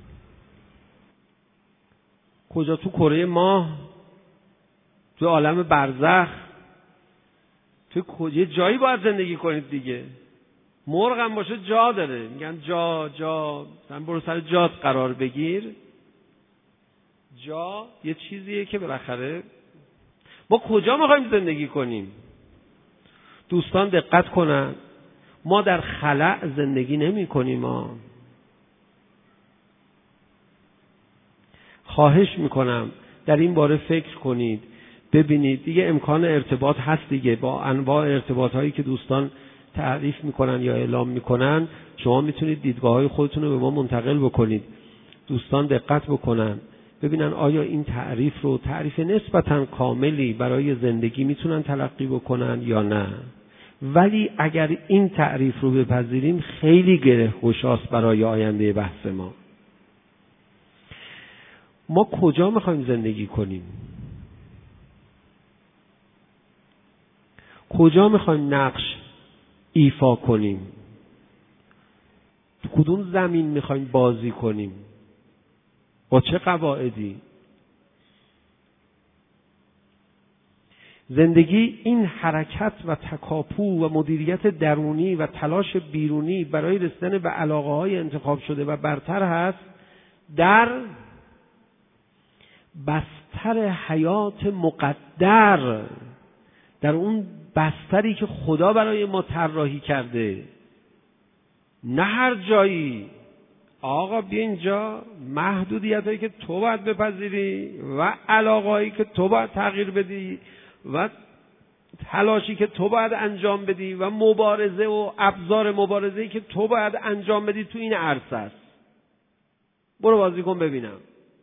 کجا؟ تو کره ماه؟ تو عالم برزخ؟ تو کجا جایی باید زندگی کنید دیگه؟ مرغ هم باشه جا داره، میگن جا جا مثلا برو سر جات قرار بگیر. جا یه چیزیه که بالاخره ما کجا میخوایم زندگی کنیم؟ دوستان دقت کنن، ما در خلأ زندگی نمی کنیم. ما خواهش میکنم در این باره فکر کنید، ببینید دیگه امکان ارتباط هست دیگه، با انواع ارتباط هایی که دوستان تعریف میکنن یا اعلام میکنن شما میتونید دیدگاه های خودتون رو به ما منتقل بکنید. دوستان دقت بکنن ببینن آیا این تعریف رو تعریف نسبتاً کاملی برای زندگی میتونن تلقی بکنن یا نه. ولی اگر این تعریف رو بپذیریم خیلی گره‌گشاست برای آینده بحث ما. ما کجا میخوایم زندگی کنیم؟ کجا میخوایم نقش ایفا کنیم؟ تو کدوم زمین میخوایم بازی کنیم؟ با چه قواعدی؟ زندگی این حرکت و تکاپو و مدیریت درونی و تلاش بیرونی برای رسیدن به علاقه‌های انتخاب شده و برتر هست در بستر حیات مقدر، در اون بستری که خدا برای ما طراحی کرده، نه هر جایی. آقا بیا اینجا، محدودیتایی که تو باید بپذیری و علاقه‌ای که تو باید تغییر بدی و تلاشی که تو باید انجام بدی و مبارزه و ابزار مبارزه‌ای که تو باید انجام بدی تو این عرصه است. برو بازی کن ببینم.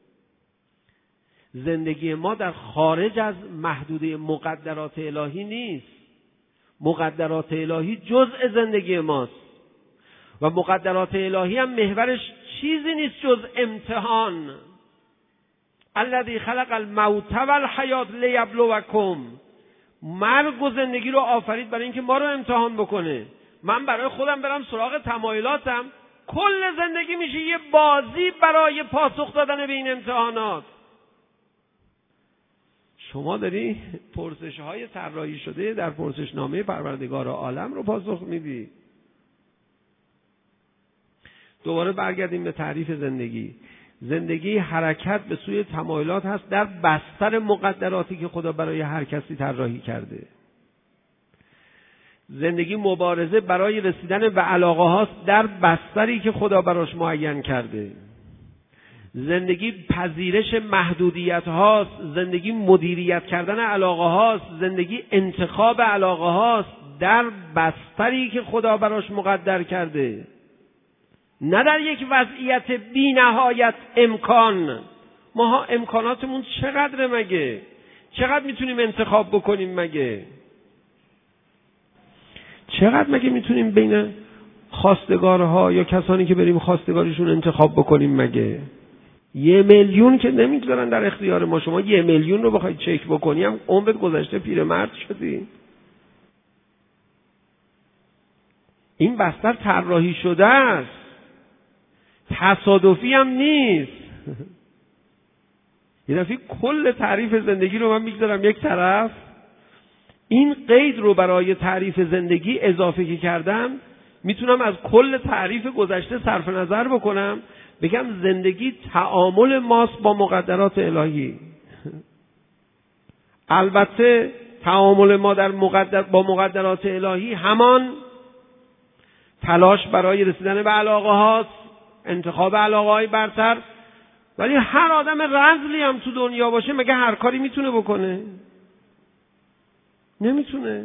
زندگی ما در خارج از محدوده مقدرات الهی نیست. مقدرات الهی جزء زندگی ماست و مقدرات الهی هم محورش چیزی نیست جز امتحان. الذی خلق الموت والحیات لیبلوکم. مرگ و زندگی رو آفرید برای اینکه ما رو امتحان بکنه. من برای خودم برم سراغ تمایلاتم، کل زندگی میشه یه بازی برای پاسخ دادن به این امتحانات. شما داری پرسش‌های طراحی شده در پرسشنامه پروردگار عالم رو پاسخ میدی. دوباره برگردیم به تعریف زندگی. زندگی حرکت به سوی تمایلات هست در بستر مقدراتی که خدا برای هر کسی طراحی کرده. زندگی مبارزه برای رسیدن به علاقه هاست در بستری که خدا براش معین کرده. زندگی پذیرش محدودیت هاست، زندگی مدیریت کردن علاقه هاست، زندگی انتخاب علاقه هاست در بستری که خدا براش مقدر کرده، نه در یک وضعیت بی نهایت امکان. ما امکاناتمون چقدره مگه؟ چقدر میتونیم انتخاب بکنیم مگه؟ چقدر مگه میتونیم بین خواستگارها یا کسانی که بریم خواستگاریشون انتخاب بکنیم مگه؟ یه میلیون که نمیگذارن در اختیار ما. شما یه میلیون رو بخواید چک بکنی هم عمرت گذشته پیرمرد شدی. این بستر طراحی شده است، تصادفی هم نیست. یه دفعه کل تعریف زندگی رو من میگذارم یک طرف، این قید رو برای تعریف زندگی اضافه که کردم میتونم از کل تعریف گذشته صرف نظر بکنم، بگم زندگی تعامل ماست با مقدرات الهی. البته تعامل ما در مقدر با مقدرات الهی همان تلاش برای رسیدن به علاقه هاست، انتخاب علاقه های برتر. ولی هر آدم رذلی هم تو دنیا باشه مگه هر کاری میتونه بکنه؟ نمیتونه.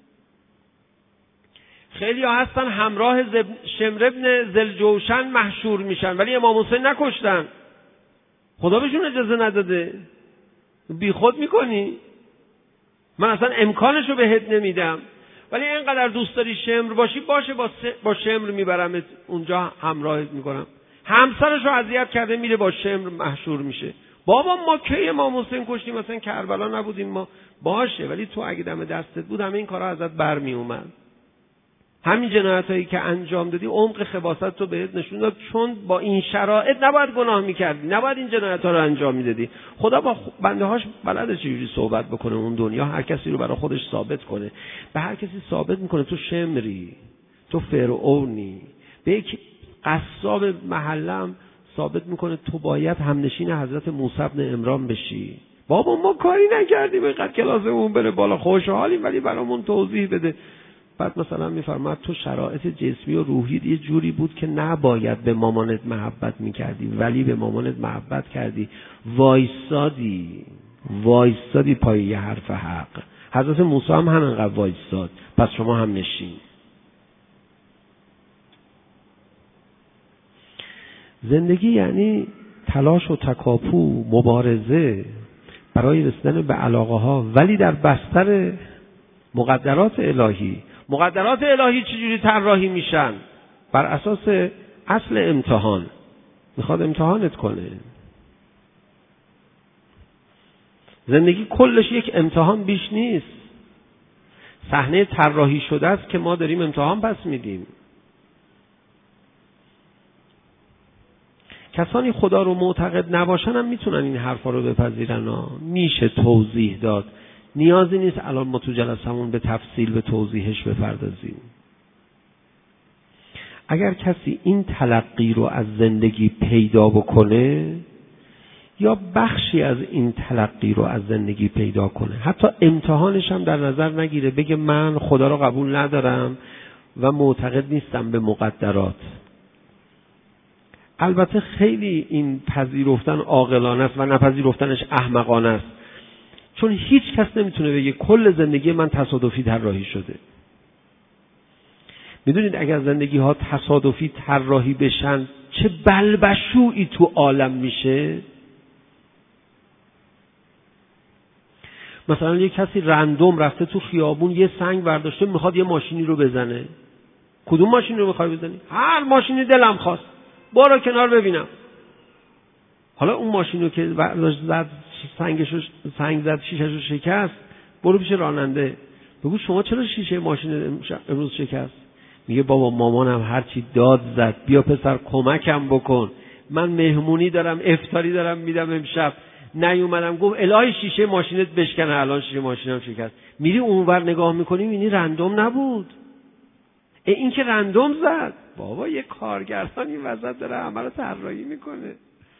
خیلی ها هستن همراه شمر ابن ذوالجوشن محشور میشن ولی امام حسین نکشتن، خدا بهشون اجازه نداده. بی خود میکنی؟ من اصلا امکانشو بهت نمیدم، ولی اینقدر دوست داری شمر باشی باشه با, با شمر میبرمت اونجا، همراهت میکنم. همسرشو اذیت کرده میره با شمر محشور میشه. بابا ما کی امام حسین کشتیم؟ مثلا کربلا نبودیم ما؟ باشه، ولی تو اگه دم دستت بود همه این کارا ازت برمی اومد. همین جنایتایی که انجام دادی عمق خباثت تو بهت نشون داد، چون با این شرایط نباید گناه میکردی، نباید این جنایت‌ها رو انجام میدادی. خدا با بنده هاش بلده چجوری صحبت بکنه. اون دنیا هر کسی رو برای خودش ثابت کنه. به هر کسی ثابت میکنه تو شمری، تو فرعونی. به یک قصاب محلم ثابت میکنه تو باید همنشین حضرت موسی بن عمران بشی. بابا ما کاری نکردیم اینقدر کلاسمون بره بالا، خوشحالیم ولی برامون توضیح بده. بعد مثلا میفرماد تو شرایط جسمی و روحی یه جوری بود که نباید به مامانت محبت میکردی ولی به مامانت محبت کردی، وایسادی وایسادی پای یه حرف حق. حضرت موسی هم همینقدر وایساد، پس شما هم نشین. زندگی یعنی تلاش و تکاپو، مبارزه برای رسیدن به علاقه ها، ولی در بستر مقدرات الهی. مقدرات الهی چجوری طراحی میشن؟ بر اساس اصل امتحان. میخواد امتحانت کنه. زندگی کلش یک امتحان بیش نیست. صحنه طراحی شده است که ما داریم امتحان پس میدیم. کسانی خدا رو معتقد نباشن هم میتونن این حرفا رو بپذیرن ها. میشه توضیح داد. نیازی نیست الان ما تو جلسمون به تفصیل به توضیحش بپردازیم. اگر کسی این تلقی رو از زندگی پیدا بکنه یا بخشی از این تلقی رو از زندگی پیدا کنه، حتی امتحانش هم در نظر نگیره، بگه من خدا رو قبول ندارم و معتقد نیستم به مقدرات. البته خیلی این پذیرفتن عاقلانه است و نپذیرفتنش احمقانه است، چون هیچ کس نمیتونه بگه کل زندگی من تصادفی طراحی شده. میدونید اگر زندگی ها تصادفی طراحی بشن چه بلبشویی تو عالم میشه؟ مثلا یه کسی رندوم رفته تو خیابون یه سنگ برداشته میخواد یه ماشینی رو بزنه. کدوم ماشین رو میخوای بزنی؟ هر ماشینی دلم خواست، برو کنار ببینم. حالا اون ماشین رو که برداشت زد، سنگشو سنگ زد، شیشه‌شو شکست، برو پیش راننده بگو شما چرا شیشه ماشین امروز شکست؟ میگه بابا مامانم هر چی داد زد، بیا پسر کمکم بکن، من مهمونی دارم، افطاری دارم میدم امشب، نیومدم. گفت الهی شیشه ماشینت بشکنه، الان شیشه ماشینم شکست. میری اونور نگاه میکنی میبینی رندوم نبود. این که رندوم زد. بابا یه کارگردان این وسط داره همه رو طراحی میکنه.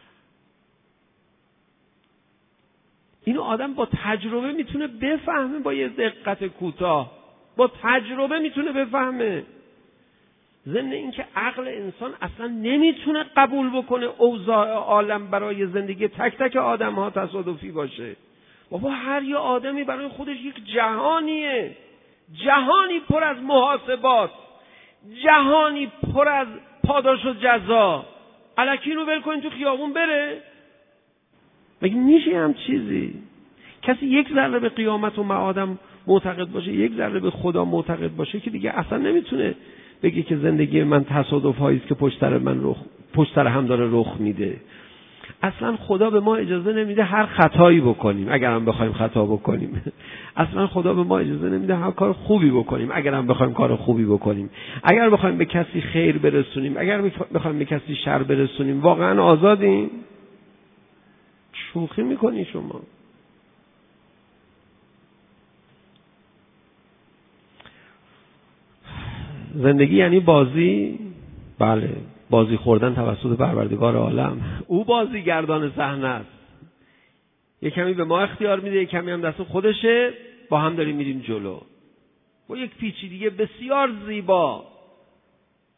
اینو آدم با تجربه میتونه بفهمه، با یه دقت کوتاه با تجربه میتونه بفهمه. ضمن اینکه عقل انسان اصلا نمیتونه قبول بکنه اوضاع عالم برای زندگی تک تک آدم ها تصادفی باشه. بابا هر یه آدمی برای خودش یک جهانیه، جهانی پر از محاسبات، جهانی پر از پاداش و جزا. الکی رو ول کنین تو خیابون بره؟ مگه میشه هم چیزی؟ کسی یک ذره به قیامت و معادم معتقد باشه، یک ذره به خدا معتقد باشه که دیگه اصلا نمیتونه بگه که زندگی من تصادف هایی است که پشت سر من رخ پشت سر هم داره رخ میده. اصلا خدا به ما اجازه نمیده هر خطایی بکنیم اگر هم بخوایم خطا بکنیم. اصلا خدا به ما اجازه نمیده هر کار خوبی بکنیم اگر هم بخوایم کار خوبی بکنیم. اگر بخوایم به کسی خیر برسونیم، اگر بخوایم به کسی شر برسونیم، واقعا آزادیم؟ شوخی میکنی شما؟ زندگی یعنی بازی؟ بله، بازی خوردن توسط پروردگار عالم. او بازیگردان صحنه است. یک کمی به ما اختیار میده، یک کمی هم دست خودشه، با هم داریم میریم جلو با یک پیچیدگی بسیار زیبا.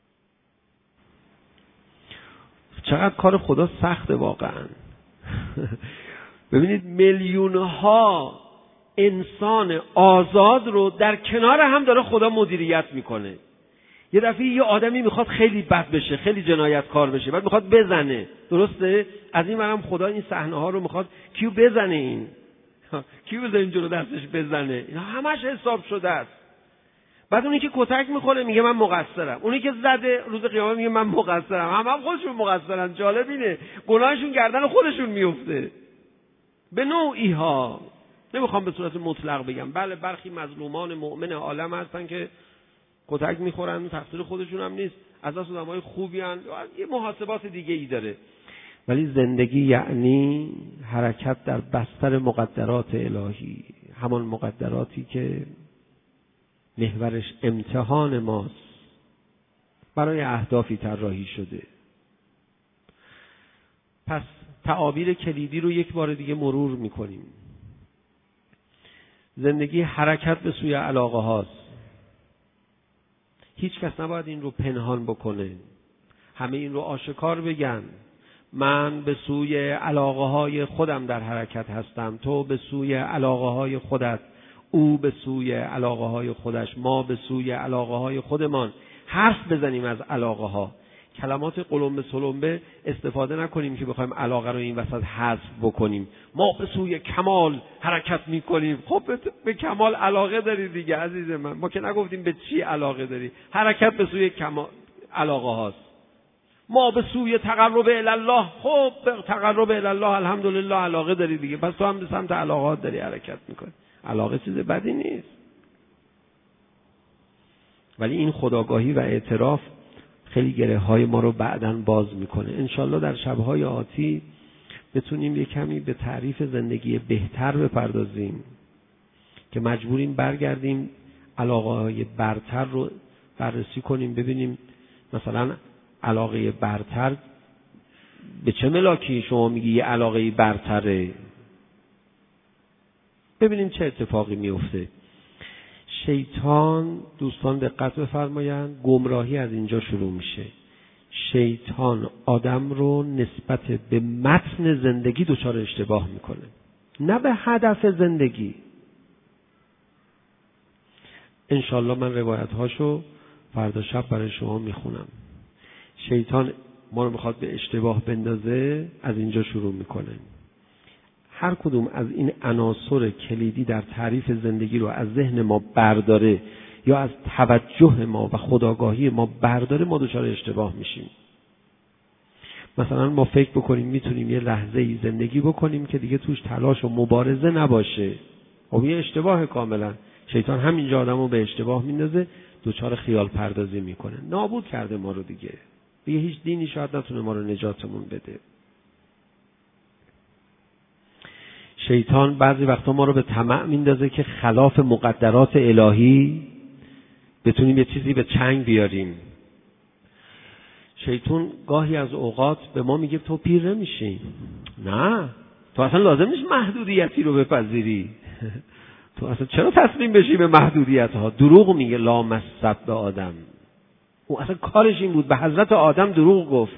چقدر کار خدا سخته واقعا. ببینید میلیون ها انسان آزاد رو در کنار هم داره خدا مدیریت میکنه. یه دفعه یه آدمی میخواد خیلی بد بشه، خیلی جنایتکار بشه، بعد میخواد بزنه، درسته؟ از این برم خدا این صحنه ها رو میخواد کیو بزنه، این کیو بزنه اینجا دستش بزنه، اینا همش حساب شده است. بعد اونی که کتک میخوره میگه من مقصرم، اونی که زده روز قیامت میگه من مقصرم. همه هم خودشون مقصرن. جالب اینه گناهشون گردن خودشون میفته به نوعی ها. نمیخوام به صورت مطلق بگم، بله برخی مظلومان مؤمن عالم هستن که کتک میخورن، تقصیر خودشون هم نیست، از اصل آدمای خوبی ان، یه محاسبات دیگه ای داره. ولی زندگی یعنی حرکت در بستر مقدرات الهی، همان مقدراتی که محورش امتحان ماست، برای اهدافی طراحی شده. پس تعابیر کلیدی رو یک بار دیگه مرور میکنیم. زندگی حرکت به سوی علاقه هاست. هیچ کس نباید این رو پنهان بکنه، همه این رو آشکار بگن. من به سوی علاقه های خودم در حرکت هستم، تو به سوی علاقه های خودت، او به سوی علاقه های خودش، ما به سوی علاقه های خودمان. حرف بزنیم از علاقه ها. کلمات قلمبه سلمبه استفاده نکنیم که بخوایم علاقه رو این وسط حذف بکنیم. ما به سوی کمال حرکت میکنیم. خب به کمال علاقه داری دیگه عزیز من. ما که نگفتیم به چی علاقه داری. حرکت به سوی کمال علاقه هاست. ما به سوی تقرب الی الله. خب به تقرب الی الله الحمدلله علاقه داری دیگه، پس تو هم به سمت علاقات داری حرکت میکنی. علاقه چیز بدی نیست، ولی این خودآگاهی و اعتراف خیلی گره های ما رو بعداً باز میکنه. انشالله در شبهای آتی بتونیم یک کمی به تعریف زندگی بهتر بپردازیم که مجبوریم برگردیم علاقه های برتر رو بررسی کنیم، ببینیم مثلا علاقه برتر به چه ملاکی شما میگی یه علاقه برتره، ببینیم چه اتفاقی میفته. شیطان، دوستان دقت بفرمایند، گمراهی از اینجا شروع میشه. شیطان آدم رو نسبت به متن زندگی دچار اشتباه میکنه، نه به هدف زندگی. انشالله من روایت هاشو فردا شب برای شما میخونم. شیطان ما رو میخواد به اشتباه بندازه، از اینجا شروع میکنه. هر کدوم از این عناصر کلیدی در تعریف زندگی رو از ذهن ما برداره یا از توجه ما و خودآگاهی ما برداره، ما دچار اشتباه میشیم. مثلا ما فکر بکنیم میتونیم یه لحظه‌ای زندگی بکنیم که دیگه توش تلاش و مبارزه نباشه. خب یه اشتباه کاملا. شیطان همینجا آدمو به اشتباه میندازه، دچار خیال پردازی میکنه. نابود کرده ما رو دیگه. دیگه هیچ دینی شاید نتونه ما رو نجاتمون بده. شیطان بعضی وقتا ما رو به طمع میندازه که خلاف مقدرات الهی بتونیم یه چیزی به چنگ بیاریم. شیطان گاهی از اوقات به ما میگه تو پیر نمیشی. نه، تو اصلا لازم نیست محدودیتی رو بپذیری. تو اصلا چرا تسلیم بشی به محدودیت ها؟ دروغ میگه لامصب به آدم. او اصلا کارش این بود، به حضرت آدم دروغ گفت.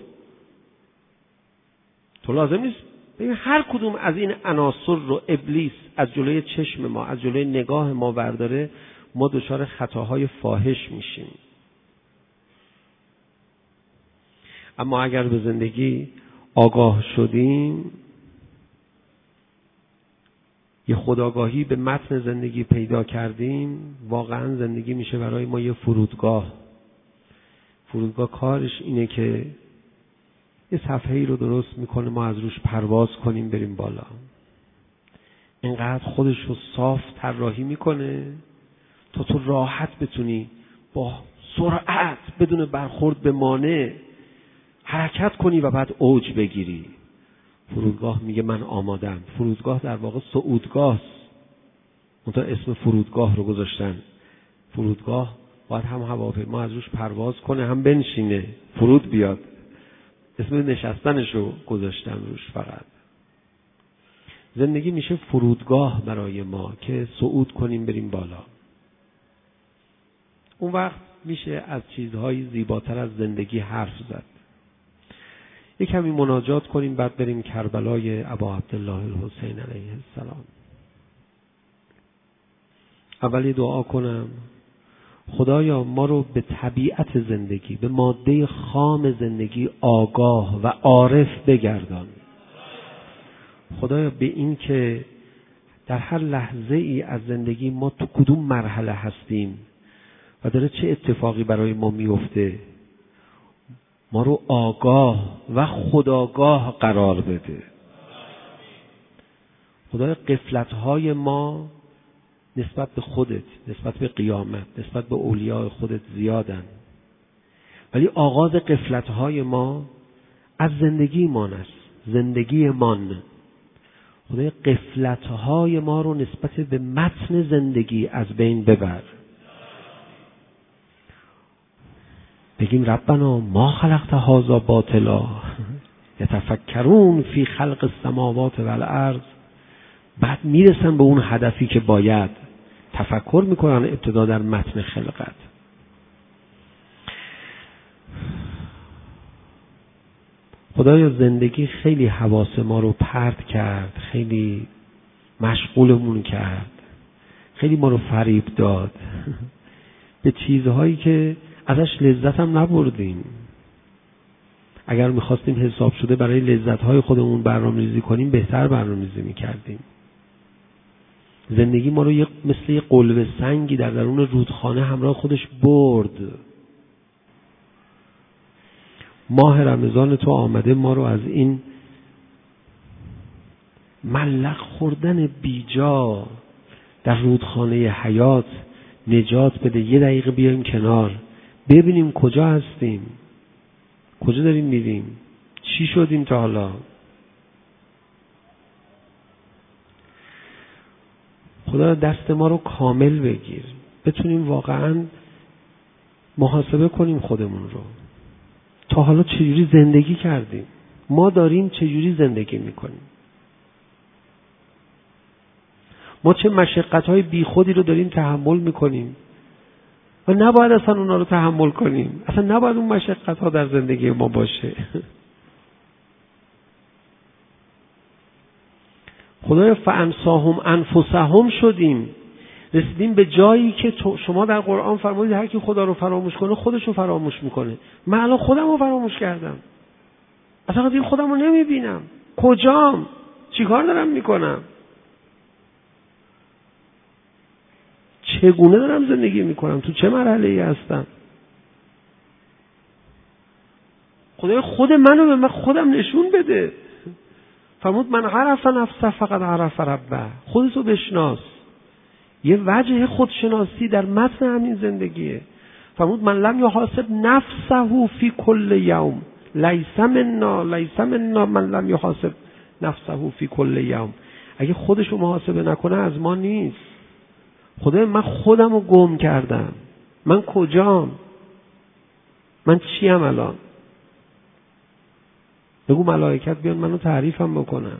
تو لازم نیست. ببین هر کدوم از این عناصر رو ابلیس از جلوی چشم ما، از جلوی نگاه ما برداره، ما دچار خطاهای فاحش میشیم. اما اگر به زندگی آگاه شدیم، یه خودآگاهی به متن زندگی پیدا کردیم، واقعا زندگی میشه برای ما یه فرودگاه. فرودگاه کارش اینه که یه صفحه‌ای رو درست میکنه، ما از روش پرواز کنیم بریم بالا. اینقدر خودش رو صاف طراحی میکنه تا تو راحت بتونی با سرعت بدون برخورد به مانع حرکت کنی و بعد اوج بگیری. فرودگاه میگه من آمادم. فرودگاه در واقع صعودگاه است. منتها اسم فرودگاه رو گذاشتن. فرودگاه باید هم هواپیما از روش پرواز کنه، هم بنشینه فرود بیاد. اسم نشستنش رو گذاشتن روش فقط. زندگی میشه فرودگاه برای ما که صعود کنیم بریم بالا. اون وقت میشه از چیزهای زیباتر از زندگی حرف زد. یک کمی مناجات کنیم، بعد بریم کربلای ابا عبدالله الحسین علیه السلام. اولی دعا کنم خدایا ما رو به طبیعت زندگی، به ماده خام زندگی آگاه و عارف بگردان. خدایا به این که در هر لحظه ای از زندگی ما تو کدوم مرحله هستیم و داره چه اتفاقی برای ما میفته، ما رو آگاه و خودآگاه قرار بده. خدایا غفلت‌های ما نسبت به خودت، نسبت به قیامت، نسبت به اولیاء خودت زیادن، ولی آغاز غفلت‌های ما از زندگی مان است، زندگی مان. خدای غفلت‌های ما رو نسبت به متن زندگی از بین ببر. بگیم ربنا ما خلقت هذا باطلا یتفکرون فی خلق السماوات و الارض. بعد میرسن به اون هدفی که باید تفکر میکنن ابتدا در متن خلقت. خدایا زندگی خیلی حواس ما رو پرت کرد، خیلی مشغولمون کرد، خیلی ما رو فریب داد به چیزهایی که ازش لذت هم نبردیم. اگر میخواستیم حساب شده برای لذتهای خودمون برنامه‌ریزی کنیم بهتر برنامه‌ریزی میکردیم. زندگی ما رو یک مثل یک قلب سنگی در درون رودخانه همراه خودش برد. ماه رمضان تو آمده ما رو از این ملق خوردن بیجا در رودخانه حیات نجات بده. یه دقیقه بیایم کنار ببینیم کجا هستیم، کجا داریم میریم، چی شدیم تا حالا. خدا دست ما رو کامل بگیر، بتونیم واقعا محاسبه کنیم خودمون رو. تا حالا چجوری زندگی کردیم؟ ما داریم چجوری زندگی میکنیم؟ ما چه مشقت‌های بیخودی رو داریم تحمل میکنیم و نباید اصلا اونا رو تحمل کنیم. اصلا نباید اون مشقت‌ها در زندگی ما باشه. خدایا فانساهم انفسهم شدیم، رسیدیم به جایی که شما در قرآن فرمودید هر کی خدا رو فراموش کنه خودش رو فراموش میکنه. من الان خودم رو فراموش کردم، اصلا دیگه خودم رو نمیبینم. کجام؟ چیکار دارم میکنم؟ چگونه دارم زندگی میکنم؟ تو چه مرحله ای هستم؟ خدای خود منو به من خودم نشون بده. فرمود من عرف نفسه فقط عرف ربه. خودتو بشناس. یه وجه خودشناسی در متن همین زندگیه. فرمود من لم یحاسب نفسه فی کل یوم لیس منا لیس منا من لم یحاسب نفسه فی کل یوم. اگه خودشو محاسبه نکنه از ما نیست. خدای من خودم رو گم کردم. من کجام؟ من چیم الان؟ بگو ملائکت بیان منو تعریفم بکنن.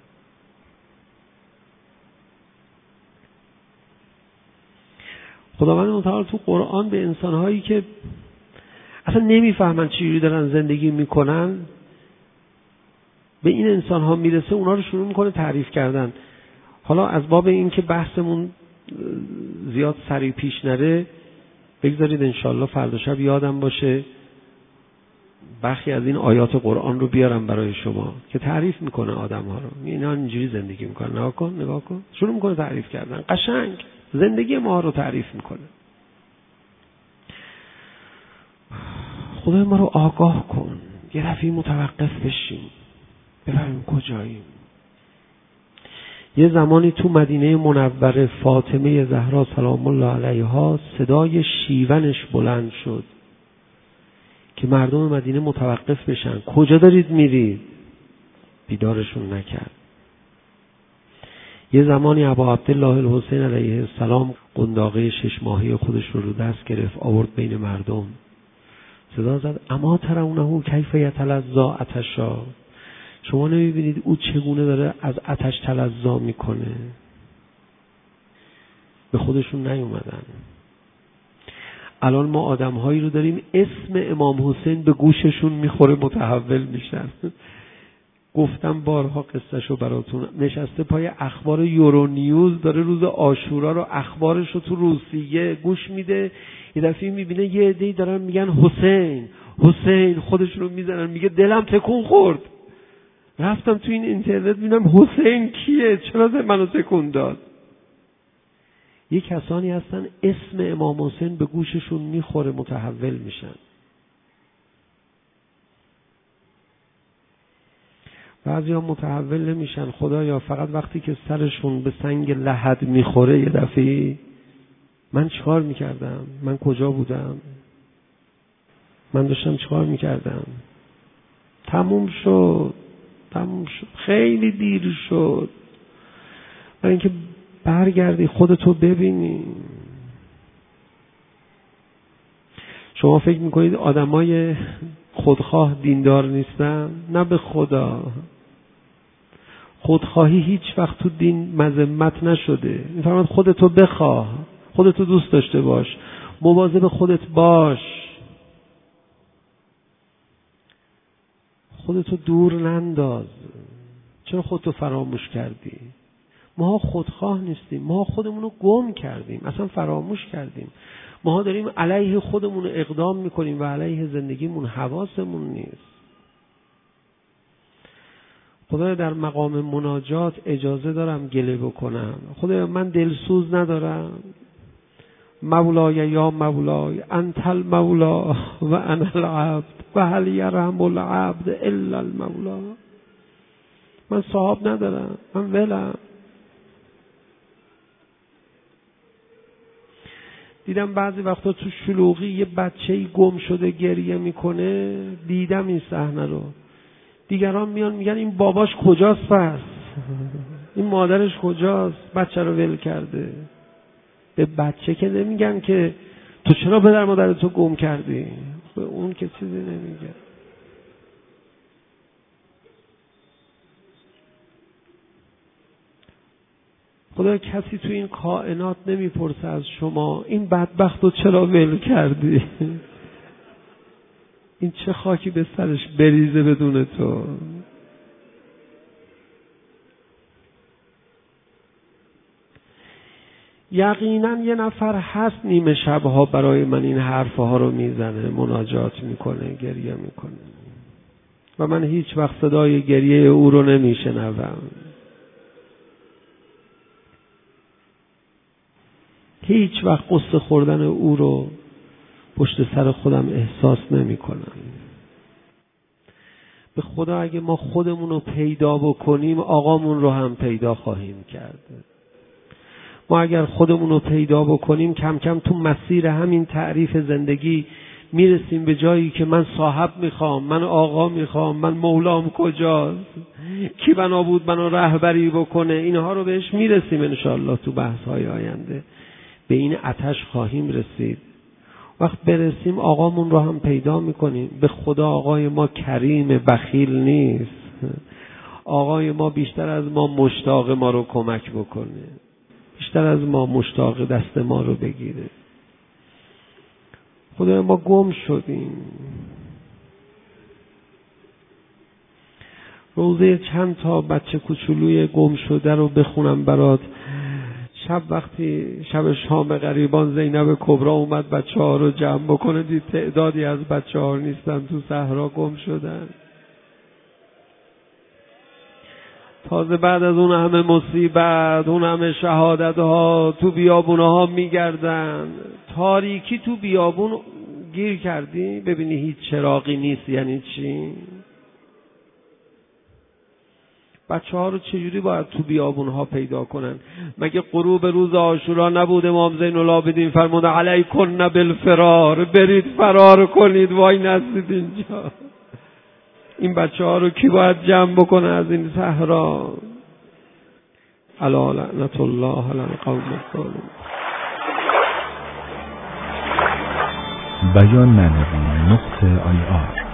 خداوند متعال تو قرآن به انسانهایی که اصلا نمیفهمن چجوری دارن زندگی میکنن، به این انسانها میرسه، اونا رو شروع میکنه تعریف کردن. حالا از باب این که بحثمون زیاد سریع پیش نره، بگذارید انشالله فردا شب یادم باشه برخی از این آیات قرآن رو بیارم برای شما که تعریف میکنه آدم ها رو. اینا اینجوری زندگی میکنن. نگاه کن نگاه کن شروع میکنه تعریف کردن. قشنگ زندگی ما رو تعریف میکنه. خدای ما رو آگاه کن، یه دفعه متوقف بشیم ببینیم کجاییم. یه زمانی تو مدینه منوره فاطمه زهرا سلام الله علیها صدای شیونش بلند شد که مردم مدینه متوقف بشن. کجا دارید میرید؟ بیدارشون نکرد. یه زمانی ابا عبدالله الحسین علیه السلام قنداقه شش ماهی خودش رو رو دست گرفت آورد بین مردم، صدا زد اما ترونه کیف یتلظا عطشا. شما نمیبینید او چگونه داره از آتش تلظا میکنه؟ به خودشون نیومدن. الان ما آدم‌هایی رو داریم اسم امام حسین به گوششون میخوره متحول میشن. گفتم بارها قصهشو براتون، نشسته پای اخبار یورو نیوز داره روز عاشورا رو اخبارش رو تو روسیه گوش میده، یه دفعه میبینه یه عده‌ای دارن میگن حسین حسین، خودشون رو میزنن، میگه دلم تکون خورد. رفتم تو این اینترنت ببینم حسین کیه، چرا منو تکون داد. یه کسانی هستن اسم امام حسین به گوششون میخوره متحول میشن. بعضی ها متحول نمیشن خدایا، فقط وقتی که سرشون به سنگ لحد میخوره یه دفعه من چیکار میکردم، من کجا بودم، من داشتم چیکار میکردم، تموم شد تموم شد خیلی دیر شد. برای اینکه برگردی خودتو ببینی. شما فکر میکنید آدمای خودخواه دیندار نیستن؟ نه به خدا. خودخواهی هیچ وقت تو دین مذمت نشده. میفرماد خودتو بخواه، خودتو دوست داشته باش، مواظب خودت باش، خودتو دور ننداز. چرا خودتو فراموش کردی؟ ما خودخواه نیستیم، ما خودمون رو گم کردیم، اصلا فراموش کردیم. ما داریم علیه خودمون اقدام میکنیم و علیه زندگیمون حواسمون نیست. خدایا در مقام مناجات اجازه دارم گله بکنم. خدایا من دلسوز ندارم. مولای یا مولای انت المولا و انا العبد و هل یرحم العبد الا المولا. من صاحب ندارم، من ولم. دیدم بعضی وقتا تو شلوغی یه بچه‌ای گم شده گریه میکنه، دیدم این صحنه رو. دیگران میان میگن این باباش کجاست پس؟ این مادرش کجاست؟ بچه رو ول کرده. به بچه که نمیگن که تو چرا پدر مادرتو گم کردی؟ به اون که چیزی نمیگن. خدا کسی تو این کائنات نمیپرسه از شما این بدبخت رو چرا ول کردی؟ این چه خاکی به سرش بریزه بدون تو؟ یقینا یه نفر هست نیمه شبها برای من این حرفها رو میزنه، مناجات میکنه، گریه میکنه و من هیچ وقت صدای گریه او رو نمیشنوم. هیچ وقت قصه خوردن او رو پشت سر خودم احساس نمی کنم. به خدا اگه ما خودمون رو پیدا بکنیم آقامون رو هم پیدا خواهیم کرد. ما اگر خودمون رو پیدا بکنیم کم کم تو مسیر همین تعریف زندگی میرسیم به جایی که من صاحب میخوام، من آقا میخوام، من مولام کجاست، کی بنا بود منو رهبری بکنه. اینها رو بهش میرسیم انشالله تو بحث های آینده. به این آتش خواهیم رسید. وقت برسیم آقامون رو هم پیدا میکنیم. به خدا آقای ما کریم بخیل نیست. آقای ما بیشتر از ما مشتاق ما رو کمک بکنه، بیشتر از ما مشتاق دست ما رو بگیره. خدا ما گم شدیم. روزه چند تا بچه کوچولوی گم شده رو بخونم برات. شب وقتی شب شام غریبان زینب کبرا اومد بچه ها رو جمع بکنه، دید تعدادی از بچه ها نیستن، تو صحرا گم شدن. تازه بعد از اون همه مصیبت، اون همه شهادت ها، تو بیابون ها میگردن. تاریکی تو بیابون گیر کردی ببینی هیچ چراغی نیست یعنی چی؟ بچه ها رو چجوری باید تو بیابون ها پیدا کنن؟ مگه غروب روز عاشورا نبود امام زین العابدین فرمود علیکن بالفرار، برید فرار کنید، وای نستید اینجا. این بچه ها رو کی باید جمع بکنه از این صحرا؟ الا لعنت الله علی القوم الظالمین. بیان ننوی نقطه آی آر